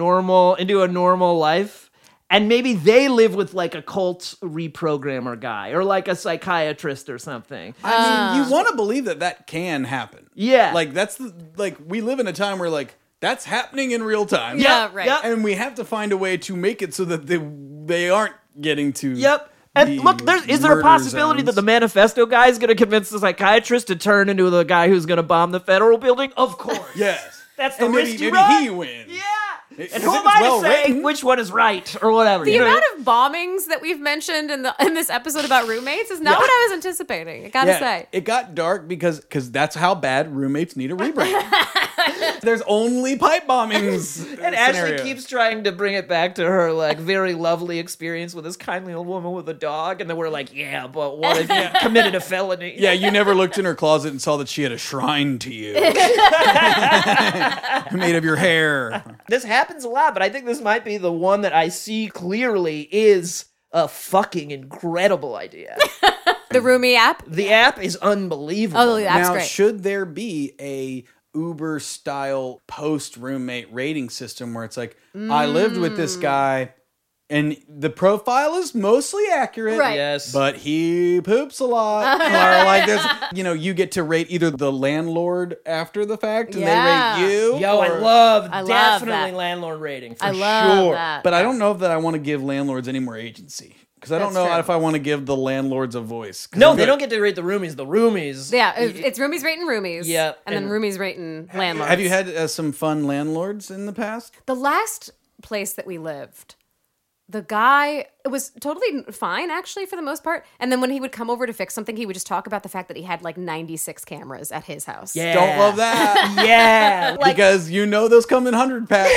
normal life. And maybe they live with like a cult reprogrammer guy or like a psychiatrist or something. I mean, you want to believe that can happen. Yeah. Like we live in a time where like that's happening in real time. Yeah, right. Yep. And we have to find a way to make it so that they aren't getting to. Yep. And the look, is there a murder possibility zones. that the manifesto guy is going to convince the psychiatrist to turn into the guy who's going to bomb the federal building? Of course. Yes. That's the and risk maybe you run. he wins. Yeah. If And who am it's I well to say written. which one is right or whatever? The you know? amount of bombings that we've mentioned in this episode about roommates is not what I was anticipating. I gotta say. It got dark because that's how bad roommates need a rebrand. There's only pipe bombings. And Ashley scenario. keeps trying to bring it back to her like very lovely experience with this kindly old woman with a dog, and then we're like, yeah, but what if you committed a felony? Yeah, you never looked in her closet and saw that she had a shrine to you. Made of your hair. This happens a lot, but I think this might be the one that I see clearly is a fucking incredible idea. The Rumi app. The app is unbelievable. Oh, the app's Now, great. should there be a Uber style post roommate rating system where it's like, I lived with this guy and the profile is mostly accurate. Right. Yes. But he poops a lot. Or like there's, you get to rate either the landlord after the fact and Yeah. they rate you. Yo, I or- love I love definitely that. landlord rating for I love sure. that. But I don't know that I want to give landlords any more agency. Because I don't That's know true. if I want to give the landlords a voice. 'Cause No, I'm they gonna- don't get to rate the roomies. The roomies. Yeah, it's roomies rating roomies. Yeah, And then and- roomies rating landlords. Have you had some fun landlords in the past? The last place that we lived, the guy, it was totally fine actually for the most part. And then when he would come over to fix something, he would just talk about the fact that he had like 96 cameras at his house. Yeah. Don't love that. Yeah. Because those come in 100 packs.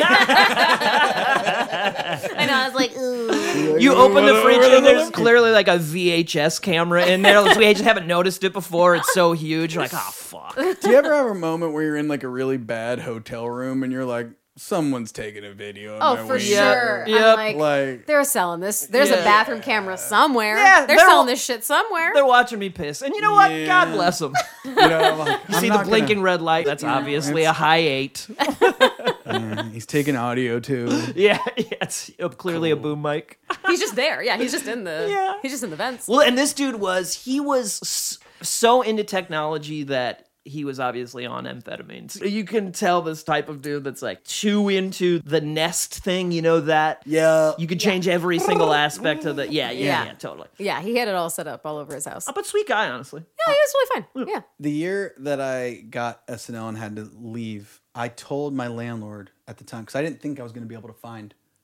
I know, I was like, ooh. You open the fridge and there's clearly like a VHS camera in there. We just haven't noticed it before. It's so huge. You're like, oh, fuck. Do you ever have a moment where you're in like a really bad hotel room and you're like, someone's taking a video of Oh, my for wiener? sure. Yep. I'm like, Like, they're selling this. There's a bathroom camera somewhere. Yeah, they're they're- selling this shit somewhere. They're watching me piss. And you know what? Yeah. God bless them. I'm like, You see the blinking red light? That's obviously a high 8. He's taking audio too. Yeah, it's clearly a boom mic. He's just there. Yeah, he's just in the. Yeah. He's just in the vents. Well, and this dude was so into technology that he was obviously on amphetamines. You can tell this type of dude that's like too into the Nest thing, that Yeah. you could change every single aspect of the yeah, totally. Yeah, he had it all set up all over his house. But sweet guy, honestly. Yeah, he was totally fine. Yeah. The year that I got SNL and had to leave, I told my landlord at the time, because I didn't think I was going to be able to find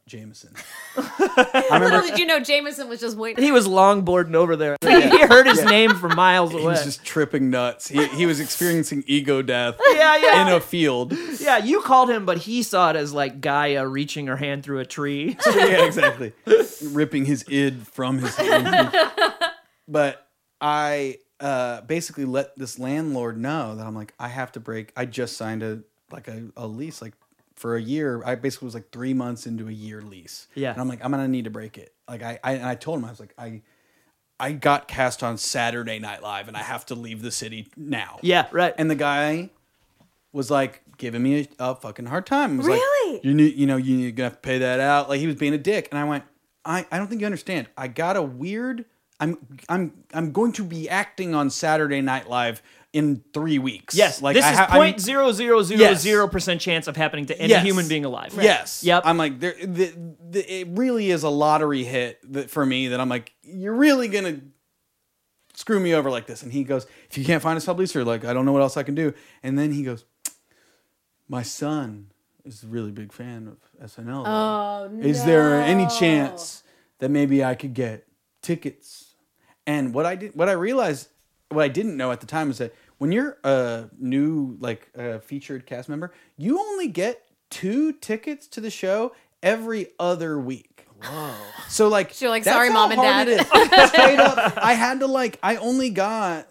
Jameson. Little did you know Jameson was just waiting. He was longboarding over there. He heard his name from miles He away. was just tripping nuts. He was experiencing ego death Yeah. in a field. Yeah, you called him, but he saw it as like Gaia reaching her hand through a tree. Yeah, exactly. Ripping his id from his hand. But I basically let this landlord know that I'm like, I have to break. I just signed a lease like for a year. I basically was like 3 months into a year lease. Yeah. And I'm like, I'm gonna need to break it. Like I told him, I was like, I got cast on Saturday Night Live and I have to leave the city now. Yeah, right. And the guy was like giving me a fucking hard time. Was Really? like, you're gonna have to pay that out. Like he was being a dick. And I went, I don't think you understand. I got a weird. I'm going to be acting on Saturday Night Live in 3 weeks. Yes, like this is I'm- 0.0000% chance of happening to any Yes. human being alive. Yes. Yep. I'm like, it really is a lottery hit for me that I'm like, you're really gonna screw me over like this. And he goes, if you can't find a subleaser, like I don't know what else I can do. And then he goes, my son is a really big fan of SNL. Oh, no. Is there any chance that maybe I could get tickets? And what I didn't know at the time is that when you're a new featured cast member, you only get 2 tickets to the show every other week. Whoa! So like, you're like, that's sorry, how Mom and hard Dad. it is. Straight up, I had to I only got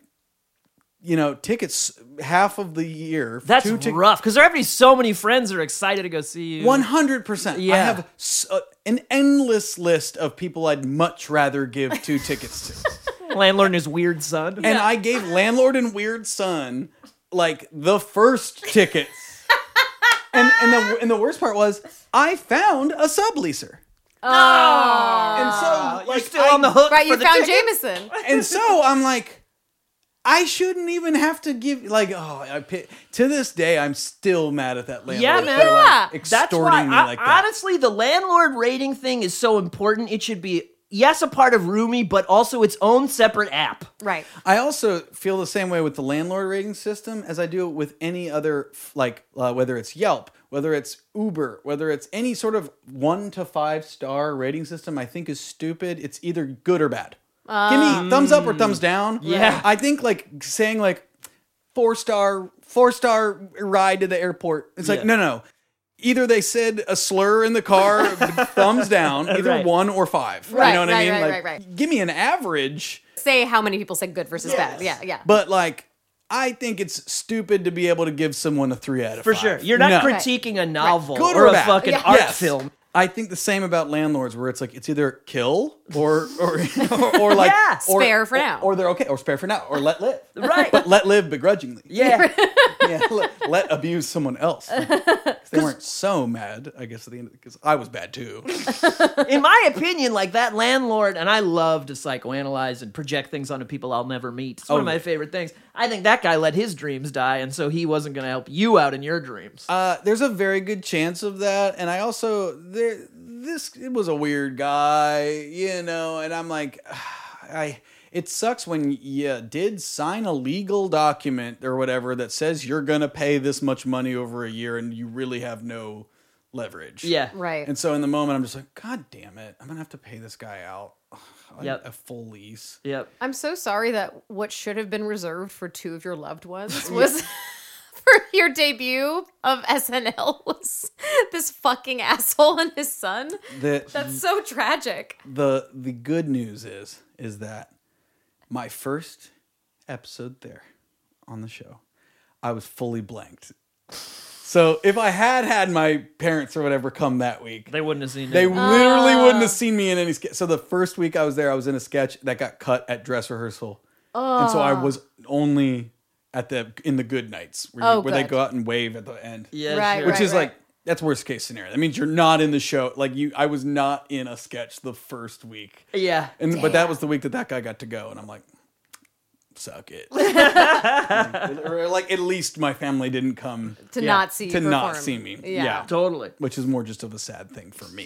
tickets half of the year. That's rough because there have to be so many friends that are excited to go see you. 100%. Yeah. I have an endless list of people I'd much rather give 2 tickets to. Landlord and his weird son. And I gave Landlord and Weird Son the first tickets. and the worst part was I found a subleaser. Oh. And so You're still on the hook Right, for you the found ticket? Jameson. And so I'm like, I shouldn't even have to give to this day I'm still mad at that landlord. Yeah, man. for, Yeah. That's extorting why, me like that. honestly, the landlord rating thing is so important. It should be, yes, a part of Roomie, but also its own separate app. Right. I also feel the same way with the landlord rating system as I do with any other, whether it's Yelp, whether it's Uber, whether it's any sort of 1 to 5 star rating system. I think is stupid. It's either good or bad. Give me thumbs up or thumbs down. Yeah. I think saying 4-star ride to the airport. It's like, Yeah. no. Either they said a slur in the car, thumbs down, either Right. 1 or 5. Right, you know what I right, mean? right. Give me an average. Say how many people said good versus bad. Yeah. But I think it's stupid to be able to give someone a 3 out of 5. For sure. You're not No. critiquing a novel Good or or a bad. fucking Yeah. art Yes. film. I think the same about landlords, where it's it's either kill or Yeah. Spare for now. or they're okay, or spare for now, or let live. Right. But let live begrudgingly. Yeah. Yeah, let abuse someone else. 'Cause they weren't so mad, I guess, at the end, because I was bad too. In my opinion, that landlord, and I love to psychoanalyze and project things onto people I'll never meet. It's one of my favorite things. I think that guy let his dreams die, and so he wasn't going to help you out in your dreams. There's a very good chance of that, and I also it was a weird guy, and I'm like, it sucks when you did sign a legal document or whatever that says you're gonna pay this much money over a year, and you really have no leverage. Yeah. Right. And so in the moment, I'm just like, God damn it, I'm gonna have to pay this guy out Yep. a full lease. Yep. I'm so sorry that what should have been reserved for 2 of your loved ones was for your debut of SNL was this fucking asshole and his son. That's so tragic. The good news is that my first episode there on the show, I was fully blanked. So if I had my parents or whatever come that week, They wouldn't have seen they it. literally wouldn't have seen me in any sketch. So the first week I was there, I was in a sketch that got cut at dress rehearsal. And so I was only in the good nights where they good. go out and wave at the end. Yeah, Right, sure. Which is right. that's worst case scenario. That means you're not in the show. I was not in a sketch the first week. Yeah. But that was the week that guy got to go, and I'm like, suck it. Or at least my family didn't come To not see you to not perform. see me. Yeah. Yeah. Totally. Which is more just of a sad thing for me.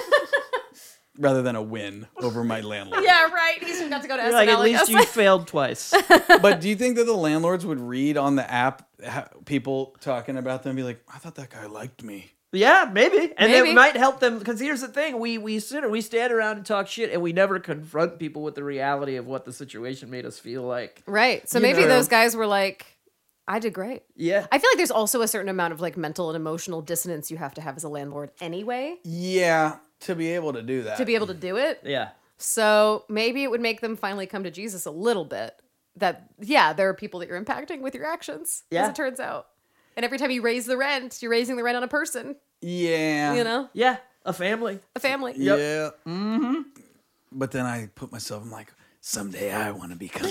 Rather than a win over my landlord. Yeah, right. He's got to go to You're SNL. at least you failed twice. But do you think that the landlords would read on the app people talking about them and be like, I thought that guy liked me. Yeah, maybe. And Maybe. it might help them, because here's the thing. We stand around and talk shit, and we never confront people with the reality of what the situation made us feel like. Right. So You maybe know. those guys were like, I did great. Yeah. I feel like there's also a certain amount of like mental and emotional dissonance you have to have as a landlord anyway Yeah, to be able to do that. to be able to do it. Yeah. So maybe it would make them finally come to Jesus a little bit. That, yeah, there are people that you're impacting with your actions, Yeah. as it turns out. And every time you raise the rent, you're raising the rent on a person, Yeah. you know, Yeah. A family. a family. Yep. Yeah. Mm-hmm. But then I put myself, I'm like, someday I want to become a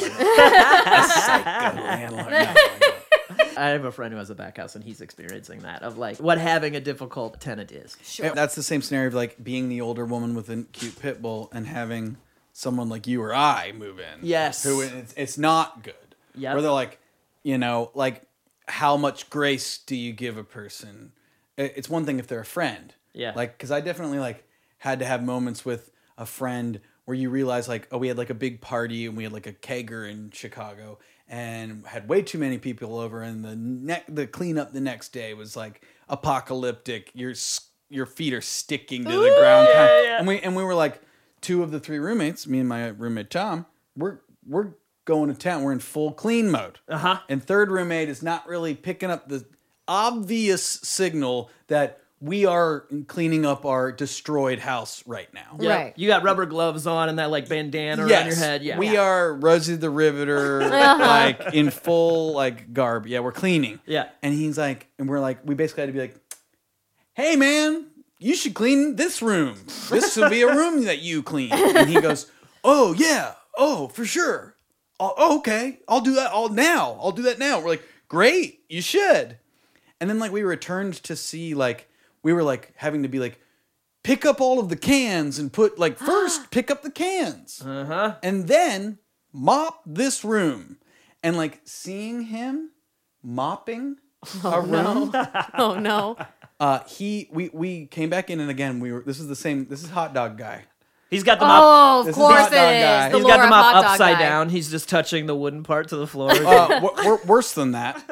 psycho landlord. No. I have a friend who has a back house, and he's experiencing that, of like what having a difficult tenant is. Sure. That's the same scenario of like being the older woman with a cute pit bull and having someone like you or I move in. Yes. Who it's not good. Yep. Where they're like, you know, like how much grace do you give a person? It's one thing if they're a friend. Yeah. Like, because I definitely like had to have moments with a friend where you realize like, oh, we had like a big party and we had like a kegger in Chicago and had way too many people over, and the cleanup the next day was like apocalyptic. Your feet are sticking to the ground. yeah. And we were like, two of the three roommates, me and my roommate Tom, we're going to town. We're in full clean mode. Uh-huh. And third roommate is not really picking up the obvious signal that we are cleaning up our destroyed house right now. Yeah. Right. You got rubber gloves on and that like bandana around your head. Yeah. We are Rosie the Riveter, like in full like garb. Yeah, we're cleaning. Yeah. And he's like, and we're like, we basically had to be like, hey man, you should clean this room. This will be a room that you clean. And he goes, oh yeah, oh for sure. Oh, okay, I'll do that I'll do that now. We're like, great, you should. And then like we returned to see like, we were like having to be like, pick up all of the cans and put like first pick up the cans. Uh-huh. And then mop this room. And like seeing him mopping a room. Oh, no. We came back in, and again this is hot dog guy. He's got the mop. Oh, of This is course hot it dog is. guy. The He's got Laura the mop hot dog upside guy. down. He's just touching the wooden part to the floor. Worse than that.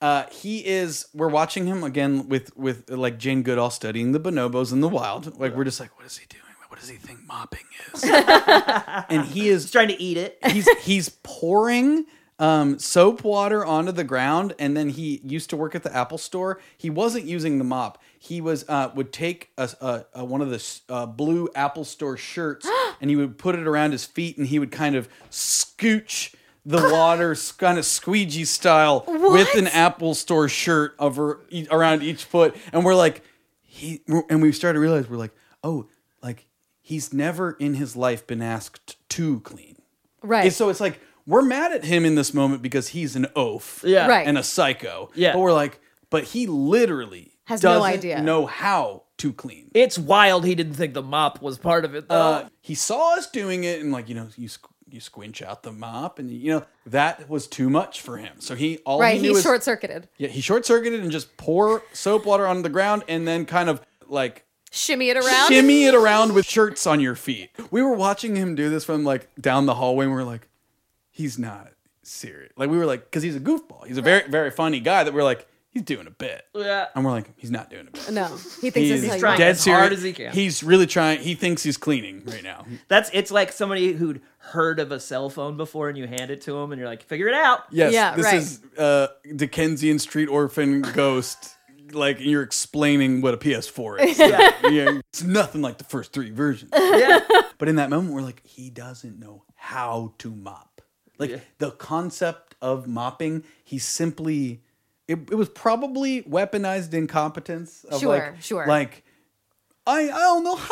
We're watching him again with like Jane Goodall studying the bonobos in the wild. Like we're just like, what is he doing? What does he think mopping is? And he is He's trying to eat it. he's pouring soap water onto the ground, and then he used to work at the Apple store. He wasn't using the mop. He was would take one of the blue Apple store shirts and he would put it around his feet, and he would kind of scooch the water kind of squeegee style with an Apple store shirt around each foot. And we're like, and we started to realize, we're like, oh, like he's never in his life been asked to clean. Right. And so it's like, we're mad at him in this moment because he's an oaf Yeah. Right. and a psycho. Yeah. But we're like, but he literally Has no doesn't idea. know how to clean. It's wild he didn't think the mop was part of it, though. He saw us doing it, and like, you know, you squinch out the mop, and you know, that was too much for him. So he Right, knew he was, short-circuited. Yeah, he short-circuited and just pour soap water on the ground and then kind of like Shimmy it around. shimmy it around with shirts on your feet. We were watching him do this from like down the hallway, and we were like, he's not serious. Like we were like, because he's a goofball. He's a very, very funny guy that we're like, he's doing a bit. Yeah. And we're like, he's not doing a bit. No, he thinks this is how you trying. want dead it. as serious. hard as he can. He's really trying. He thinks he's cleaning right now. It's like somebody who'd heard of a cell phone before and you hand it to him and you're like, figure it out. Yes, Yeah, this right. is Dickensian street orphan ghost. Like you're explaining what a PS4 is. Yeah, it's nothing like the first three versions. Yeah. But in that moment, we're like, he doesn't know how to mop. Like the concept of mopping, he simply. It was probably weaponized incompetence. Of Sure. Like, I don't know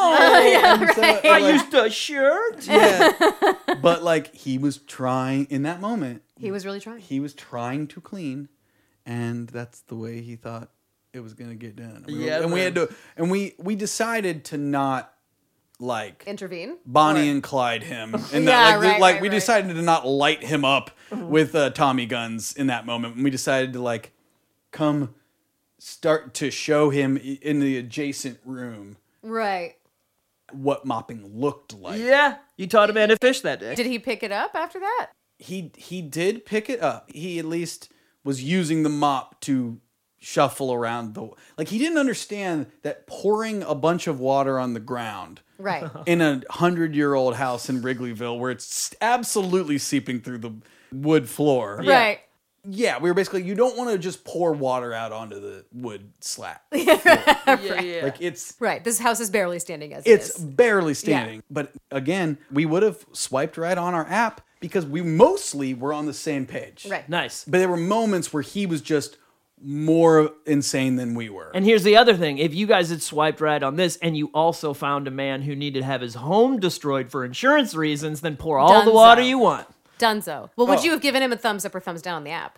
how. I used a shirt. Yeah. But like he was trying in that moment. He was really trying. He was trying to clean, and that's the way he thought it was going to get done. Yeah, and we man. had to, and we decided to not like Intervene. Bonnie Or- and Clyde him, and Yeah, that, right, we right. decided to not light him up with Tommy guns in that moment. And we decided to like come start to show him in the adjacent room Right. what mopping looked like. Yeah. You taught a man to fish that day. Did he pick it up after that? He did pick it up. He at least was using the mop to shuffle around like he didn't understand that pouring a bunch of water on the ground Right. in a 100-year-old house in Wrigleyville where it's absolutely seeping through the wood floor. Right. Yeah, we were basically, you don't want to just pour water out onto the wood slat. Yeah. Like it's Right. This house is barely standing as it's it is. barely standing. But again, we would have swiped right on our app because we mostly were on the same page. Right. Nice. But there were moments where he was just more insane than we were. And here's the other thing. If you guys had swiped right on this and you also found a man who needed to have his home destroyed for insurance reasons, then pour all the Dunzo. water you want. Dunzo. Well, would you have given him a thumbs up or thumbs down on the app?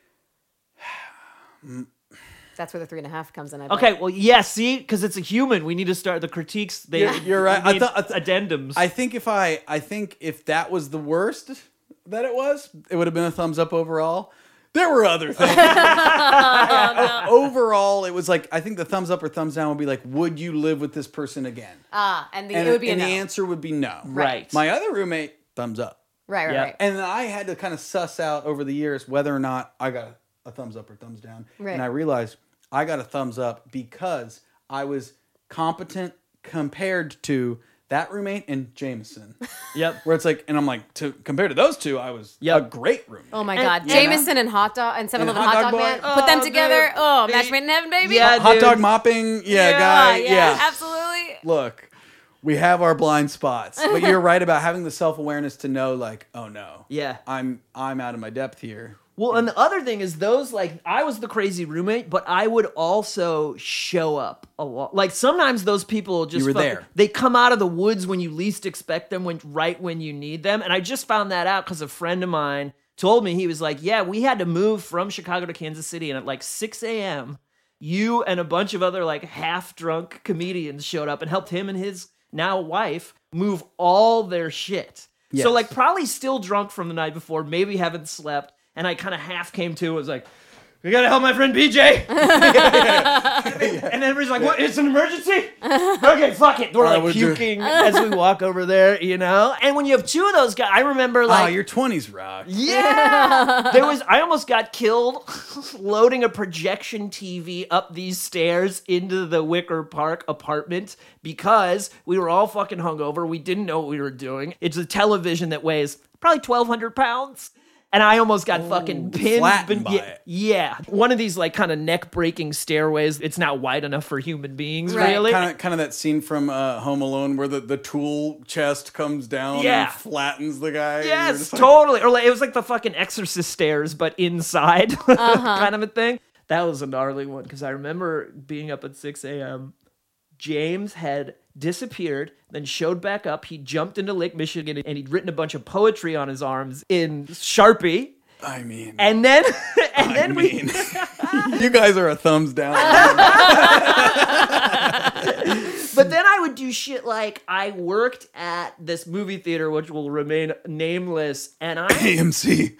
That's where the 3.5 comes in. I bet. Okay, well, yeah, see? Because it's a human. We need to start the critiques. You're right. we need I thought- addendums. I think if that was the worst that it would have been a thumbs up overall. There were other things. Overall, it was like, I think the thumbs up or thumbs down would be like, would you live with this person again? And it would be a and no. the answer would be no. Right. My other roommate, thumbs up. Right. Yeah. Right. And I had to kind of suss out over the years whether or not I got a thumbs up or thumbs down. Right. And I realized I got a thumbs up because I was competent compared to that roommate and Jameson. Yep. Where it's like, and I'm like, compared to those two, I was a great roommate. Oh my And- God, yeah. Jameson and Hot Dog and 7-Eleven And Hot Hot Dog Dog Boy. Man, put them Oh, together. dude. Oh, match made in heaven, baby. Yeah, Hot dude. dog mopping, guy. Yeah. absolutely. Look, we have our blind spots, but you're right about having the self-awareness to know, like, oh no, Yeah. I'm out of my depth here. Well, and the other thing is those, like, I was the crazy roommate, but I would also show up a lot. Like, sometimes those people just You were there. They come out of the woods when you least expect them, right when you need them. And I just found that out because a friend of mine told me, he was like, yeah, we had to move from Chicago to Kansas City, and at like 6 a.m., you and a bunch of other, like, half-drunk comedians showed up and helped him and his now wife move all their shit. Yes. So, like, probably still drunk from the night before, maybe haven't slept. And I kind of half came to, was like, we gotta help my friend BJ. And everybody's like, what, it's an emergency? Okay, fuck it. We're like would you- puking as we walk over there, you know? And when you have two of those guys, I remember Oh, like, your 20s rock. yeah, I almost got killed loading a projection TV up these stairs into the Wicker Park apartment because we were all fucking hungover. We didn't know what we were doing. It's a television that weighs probably 1,200 pounds. And I almost got fucking pinned. flattened by it. Yeah. One of these like kind of neck-breaking stairways. It's not wide enough for human beings, Right. really. Kind of that scene from Home Alone where the tool chest comes down Yeah. and flattens the guy. You're Yes, just like, totally. Or like, it was like the fucking Exorcist stairs, but inside kind of a thing. That was a gnarly one because I remember being up at 6 a.m. James had disappeared, then showed back up. He jumped into Lake Michigan and he'd written a bunch of poetry on his arms in Sharpie. I mean, And then, you guys are a thumbs down. but then I would do shit like I worked at this movie theater, which will remain nameless, and AMC.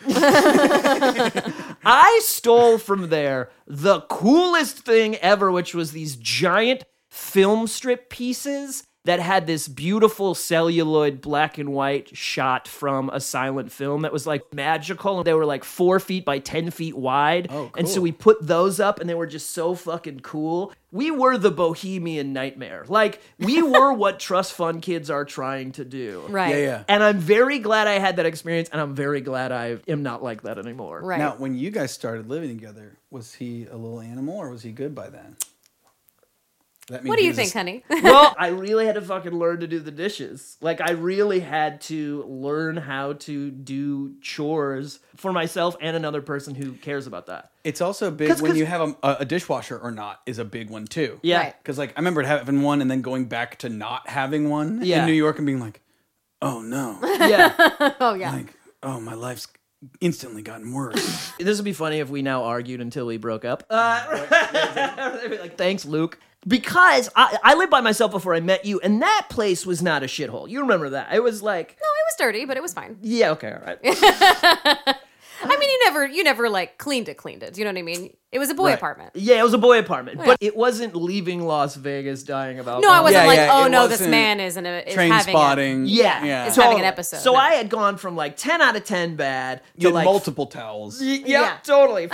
I stole from there the coolest thing ever, which was these giant film strip pieces that had this beautiful celluloid black and white shot from a silent film that was like magical. They were like 4 feet by 10 feet wide. Oh, And so cool. we put those up and they were just so fucking cool. We were the bohemian nightmare. Like we were what trust fund kids are trying to do. Right. Yeah. And I'm very glad I had that experience, and I'm very glad I am not like that anymore. Right. Now, when you guys started living together, was he a little animal or was he good by then? That means What do he you was think, just- honey? Well, I really had to fucking learn to do the dishes. Like, I really had to learn how to do chores for myself and another person who cares about that. It's also big 'Cause- when you have a dishwasher or not is a big one too. Yeah. Right. Because like I remember having one and then going back to not having one Yeah. in New York and being like, oh no, Yeah. Oh yeah. like oh my life's instantly gotten worse. This would be funny if we now argued until we broke up. They'd be like, thanks, Luke. Because I lived by myself before I met you, and that place was not a shithole. You remember that. It was like, No, it was dirty, but it was fine. yeah, okay, all right. I mean, you never like cleaned it. Do you know what I mean? It was a boy Right. apartment. Yeah, it was a boy apartment, but it wasn't leaving Las Vegas dying of No, I alcohol. wasn't Yeah, like, yeah, oh it no, this wasn't man is is Train having spotting. Yeah, Yeah. It's having an episode. So No. I had gone from like 10 out of 10 bad to You had like multiple towels. Yeah, Yeah. totally.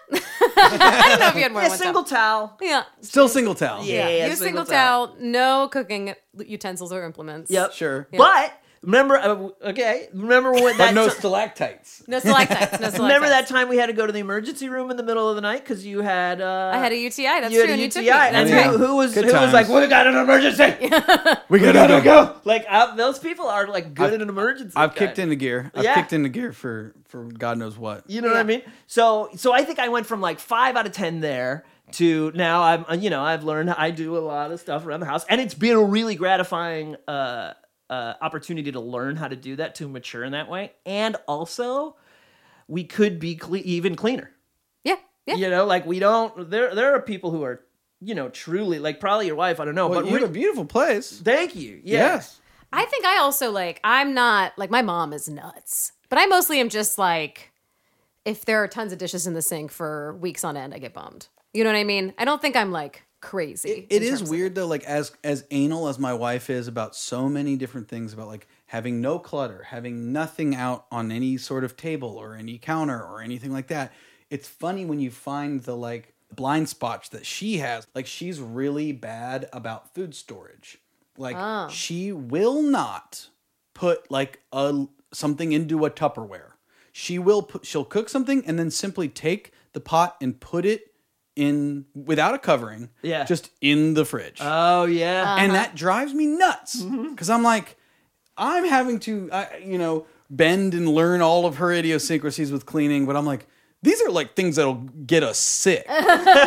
I don't know if you had more Yeah, than one single towel. towel. Yeah. Still single towel. Yeah. Use single towel, no cooking utensils or implements. Yep. Sure. But remember, remember when But that no ti- stalactites. No stalactites. No stalactites. remember that time we had to go to the emergency room in the middle of the night because you had I had a UTI. That's you had true. a And you UTI. took me. That's and Yeah. right. who was Good like, times. we got an emergency. We gotta go. Like those people are like good in an emergency. I've guys. kicked into gear. I've Yeah. kicked into gear for God knows what. You know what I mean? So I think I went from like 5 out of 10 there to now I've learned I do a lot of stuff around the house, and it's been a really gratifying opportunity to learn how to do that, to mature in that way, and also we could be even cleaner. Yeah. Yeah. You know, like we don't. There are people who are truly like probably your wife. I don't know, Well, but you have a beautiful place. thank you. Yeah. Yes. I think I also like, I'm not like, my mom is nuts, but I mostly am just like, if there are tons of dishes in the sink for weeks on end, I get bummed. You know what I mean? I don't think I'm like crazy. It in is terms of- weird though, like as anal as my wife is about so many different things, about like having no clutter, having nothing out on any sort of table or any counter or anything like that. It's funny when you find the like blind spots that she has. Like she's really bad about food storage. Like she will not put like something into a Tupperware. She'll cook something and then simply take the pot and put it in without a covering, Yeah. just in the fridge. Oh yeah. And that drives me nuts because I'm like, I'm having to, bend and learn all of her idiosyncrasies with cleaning, but I'm like, these are like things that'll get us sick. and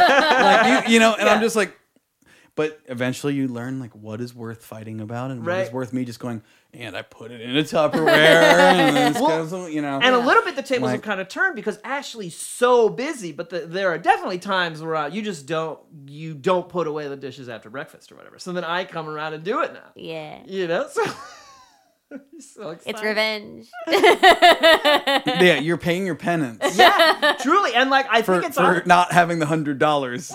I'm just like, but eventually you learn like what is worth fighting about and what Right. is worth me just going, and I put it in a Tupperware and then it's kind of, And a little bit the tables Like- have kind of turned because Ashley's so busy, but there are definitely times where you just don't put away the dishes after breakfast or whatever. So then I come around and do it now. Yeah. You know, so, so excited. It's revenge. yeah, you're paying your penance. Yeah, truly, and like I For think it's not having the $100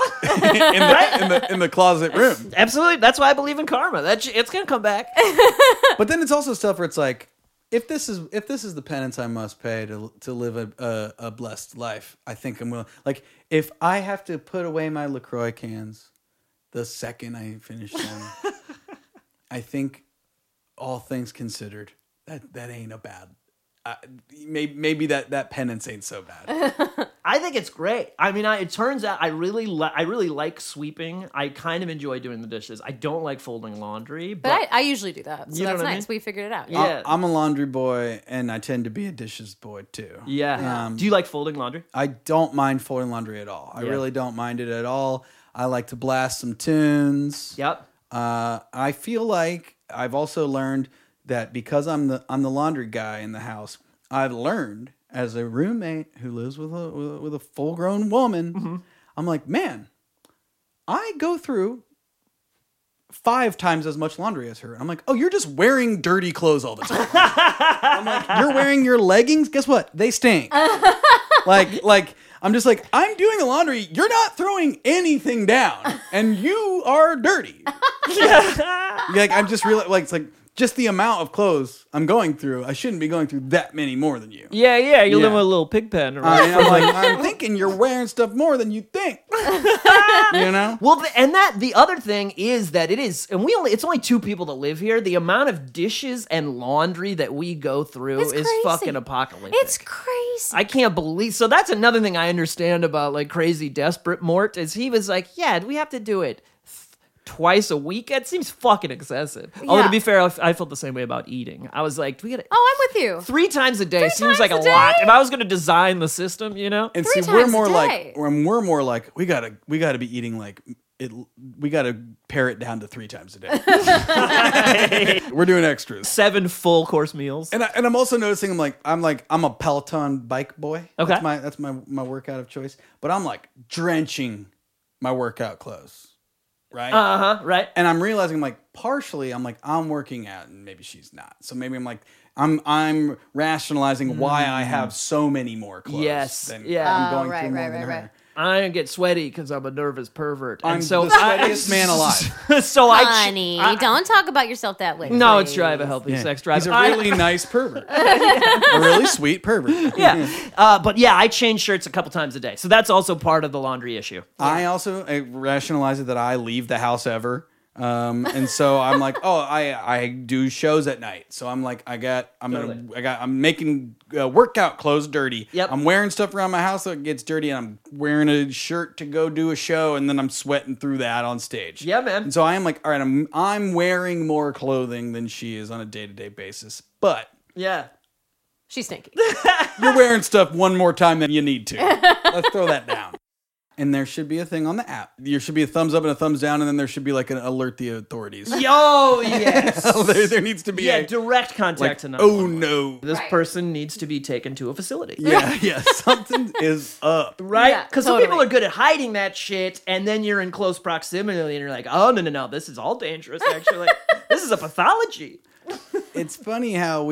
in the closet room. absolutely. That's why I believe in karma. It's gonna come back. But then it's also stuff where it's like, if this is the penance I must pay to live a blessed life, I think I'm willing. Like if I have to put away my LaCroix cans the second I finish them, I think, all things considered, that ain't a bad. Maybe that penance ain't so bad. I think it's great. I mean, it turns out I really like sweeping. I kind of enjoy doing the dishes. I don't like folding laundry, But I usually do that. So You know that's what I nice. mean? We figured it out. Yeah. I'm a laundry boy, and I tend to be a dishes boy too. yeah. Do you like folding laundry? I don't mind folding laundry at all. I Yeah. really don't mind it at all. I like to blast some tunes. Yep. I feel like I've also learned that because I'm the laundry guy in the house, I've learned as a roommate who lives with a full grown woman, I'm like, man, I go through 5 times as much laundry as her. I'm like, oh, you're just wearing dirty clothes all the time. I'm like, you're wearing your leggings? Guess what? They stink. like I'm just like, I'm doing the laundry. You're not throwing anything down, and you are dirty. Like I'm just really like, it's like just the amount of clothes I'm going through. I shouldn't be going through that many more than you. Yeah. You live live in in a a little pig pen. I'm like, I'm thinking you're wearing stuff more than you think. You know? Well, and the other thing is that it's only 2 people that live here. The amount of dishes and laundry that we go through It's is crazy. fucking apocalyptic. It's crazy. I can't believe. So that's another thing I understand about like Crazy Desperate Mort is he was like, yeah, we have to do it twice a week. It seems fucking excessive. Although Yeah. to be fair, I felt the same way about eating. I was like, do we gotta Oh, I'm with you. 3 times a day seems times like a a lot. day? If I was gonna design the system, you know. And 3 see, we're times a more day. like we gotta be eating like it. We gotta pare it down to 3 times a day. We're doing extras. 7 full course meals. And I'm also noticing I'm a Peloton bike boy. Okay. That's my workout of choice. But I'm like drenching my workout clothes right? Right. And I'm realizing, I'm like, partially, I'm like, I'm working out, and maybe she's not. So maybe I'm like, I'm rationalizing why I have so many more clothes. Yes, than yeah. I'm going right, through more right, than right, her. right. I get sweaty because I'm a nervous pervert. I'm and so the sweatiest man alive. So Honey, don't talk about yourself that way. No, it's please. drive a healthy sex drive. He's a really nice pervert. A really sweet pervert. Yeah. But yeah, I change shirts a couple times a day. So that's also part of the laundry issue. I also rationalize it that I leave the house ever. And so I'm like, oh, I do shows at night. So I'm like, I'm making workout clothes dirty. Yep. I'm wearing stuff around my house so it gets dirty, and I'm wearing a shirt to go do a show, and then I'm sweating through that on stage. Yeah, man. And so I am like, all right, I'm wearing more clothing than she is on a day-to-day basis. But Yeah. She's stinky. you're wearing stuff one more time than you need to. Let's throw that down. And there should be a thing on the app. There should be a thumbs up and a thumbs down, and then there should be like an alert the authorities. Yo, yes. there needs to be Yeah, a direct contact like, to oh 911. no. This Right. person needs to be taken to a facility. Yeah, something is up. Right? Yeah, Because totally. some people are good at hiding that shit, and then you're in close proximity, and you're like, oh, no, this is all dangerous, actually. This is a pathology. It's funny how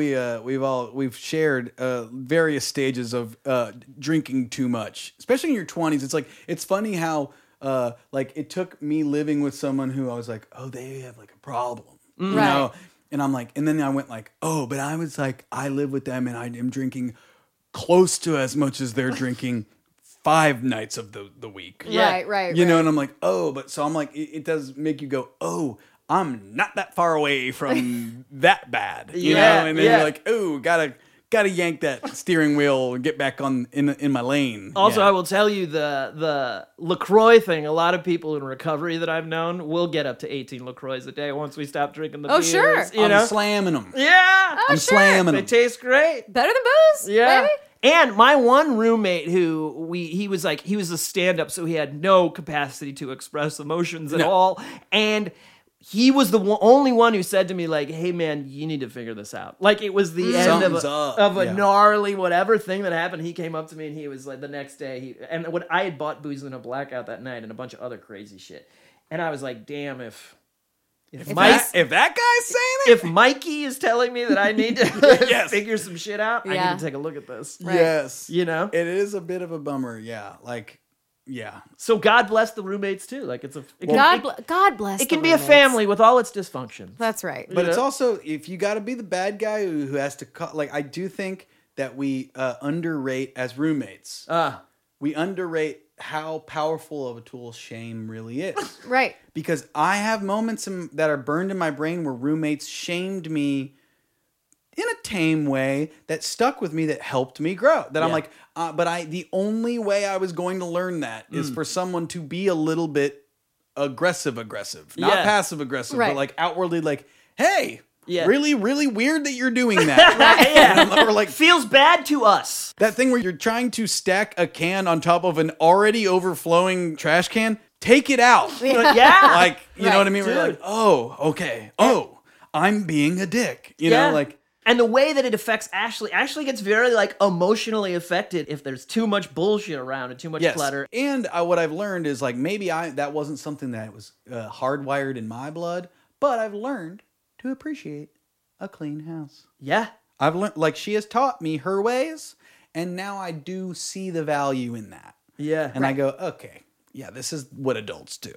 we've shared various stages of drinking too much, especially in your 20s. It's funny how like it took me living with someone who I was like, oh, they have like a problem, you Right. know, and I'm like, and then I went like, oh, but I was like, I live with them and I am drinking close to as much as they're drinking 5 nights of the week. Yeah. Right. You know, and I'm like, oh, but so I'm like, it does make you go, oh, I'm not that far away from that bad, you Yeah, know, and then yeah. you're like, oh, gotta yank that steering wheel and get back on in my lane. Also, Yeah. I will tell you the LaCroix thing, a lot of people in recovery that I've known will get up to 18 LaCroix a day once we stop drinking the Oh, beers. sure. You I'm know? slamming them. Yeah. I'm slamming They them. taste great. Better than booze. Yeah. Baby. And my one roommate he was a stand-up, so he had no capacity to express emotions at all. And he was the only one who said to me, like, hey, man, you need to figure this out. Like, it was the end Something's up. of a Yeah. gnarly whatever thing that happened. He came up to me, and he was like, the next day, I had bought booze in a blackout that night and a bunch of other crazy shit. And I was like, damn, if If that guy's saying it, if Mikey is telling me that I need to Yes. figure some shit out, I Yeah. need to take a look at this. Right. yes, You know? it is a bit of a bummer. Yeah, like, yeah. So God bless the roommates too. Like it can, God bless. it can the be a roommates. family with all its dysfunctions. That's right. But it's Yeah. also, if you got to be the bad guy who has to like, I do think that we underrate as roommates. We underrate how powerful of a tool shame really is. Right. Because I have moments that are burned in my brain where roommates shamed me in a tame way that stuck with me, that helped me grow. That I'm Yeah. like, the only way I was going to learn that is for someone to be a little bit aggressive, not Yeah. passive aggressive, Right. but like outwardly like, hey, Yeah. really, really weird that you're doing that. Yeah. Or like Feels bad to us. that thing where you're trying to stack a can on top of an already overflowing trash can. Take it out. Yeah. Like, you know Right. what I mean? We're Dude. like, oh, okay. Oh, I'm being a dick. You Yeah. know, like, And the way that it affects Ashley gets very like emotionally affected if there's too much bullshit around and too much yes. clutter. And what I've learned is like, maybe that wasn't something that was hardwired in my blood, but I've learned to appreciate a clean house. Yeah. I've learned, like, she has taught me her ways, and now I do see the value in that. Yeah. And I go, okay, yeah, this is what adults do.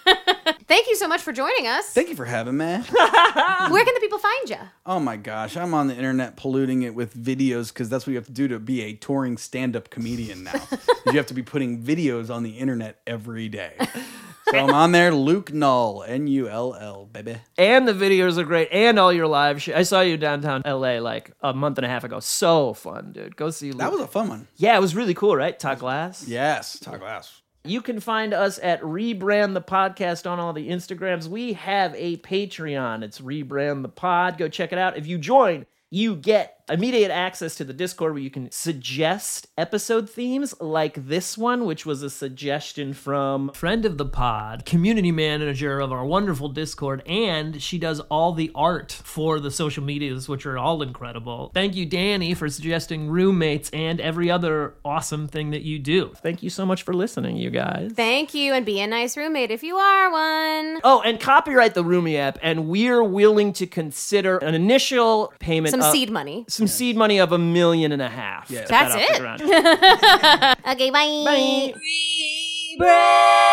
Thank you so much for joining us. Thank you for having me. Where can the people find you? Oh my gosh, I'm on the internet polluting it with videos because that's what you have to do to be a touring stand-up comedian now. You have to be putting videos on the internet every day. So I'm on there, Luke Null, Null, baby. And the videos are great, and all your live shit. I saw you downtown LA like a month and a half ago. So fun, dude. Go see Luke. That was a fun one. Yeah, it was really cool, right? Todd Glass. Yes, talk glass. You can find us at Rebrand the Podcast on all the Instagrams. We have a Patreon. It's Rebrand the Pod. Go check it out. If you join, you get immediate access to the Discord where you can suggest episode themes like this one, which was a suggestion from Friend of the pod, community manager of our wonderful Discord, and she does all the art for the social medias, which are all incredible. Thank you, Danny, for suggesting roommates and every other awesome thing that you do. Thank you so much for listening, you guys. Thank you, and be a nice roommate if you are one. Oh, and copyright the Roomie app, and we're willing to consider an initial payment. Some seed money. Some seed money of $1.5 million. That's it. Okay, bye. Bye.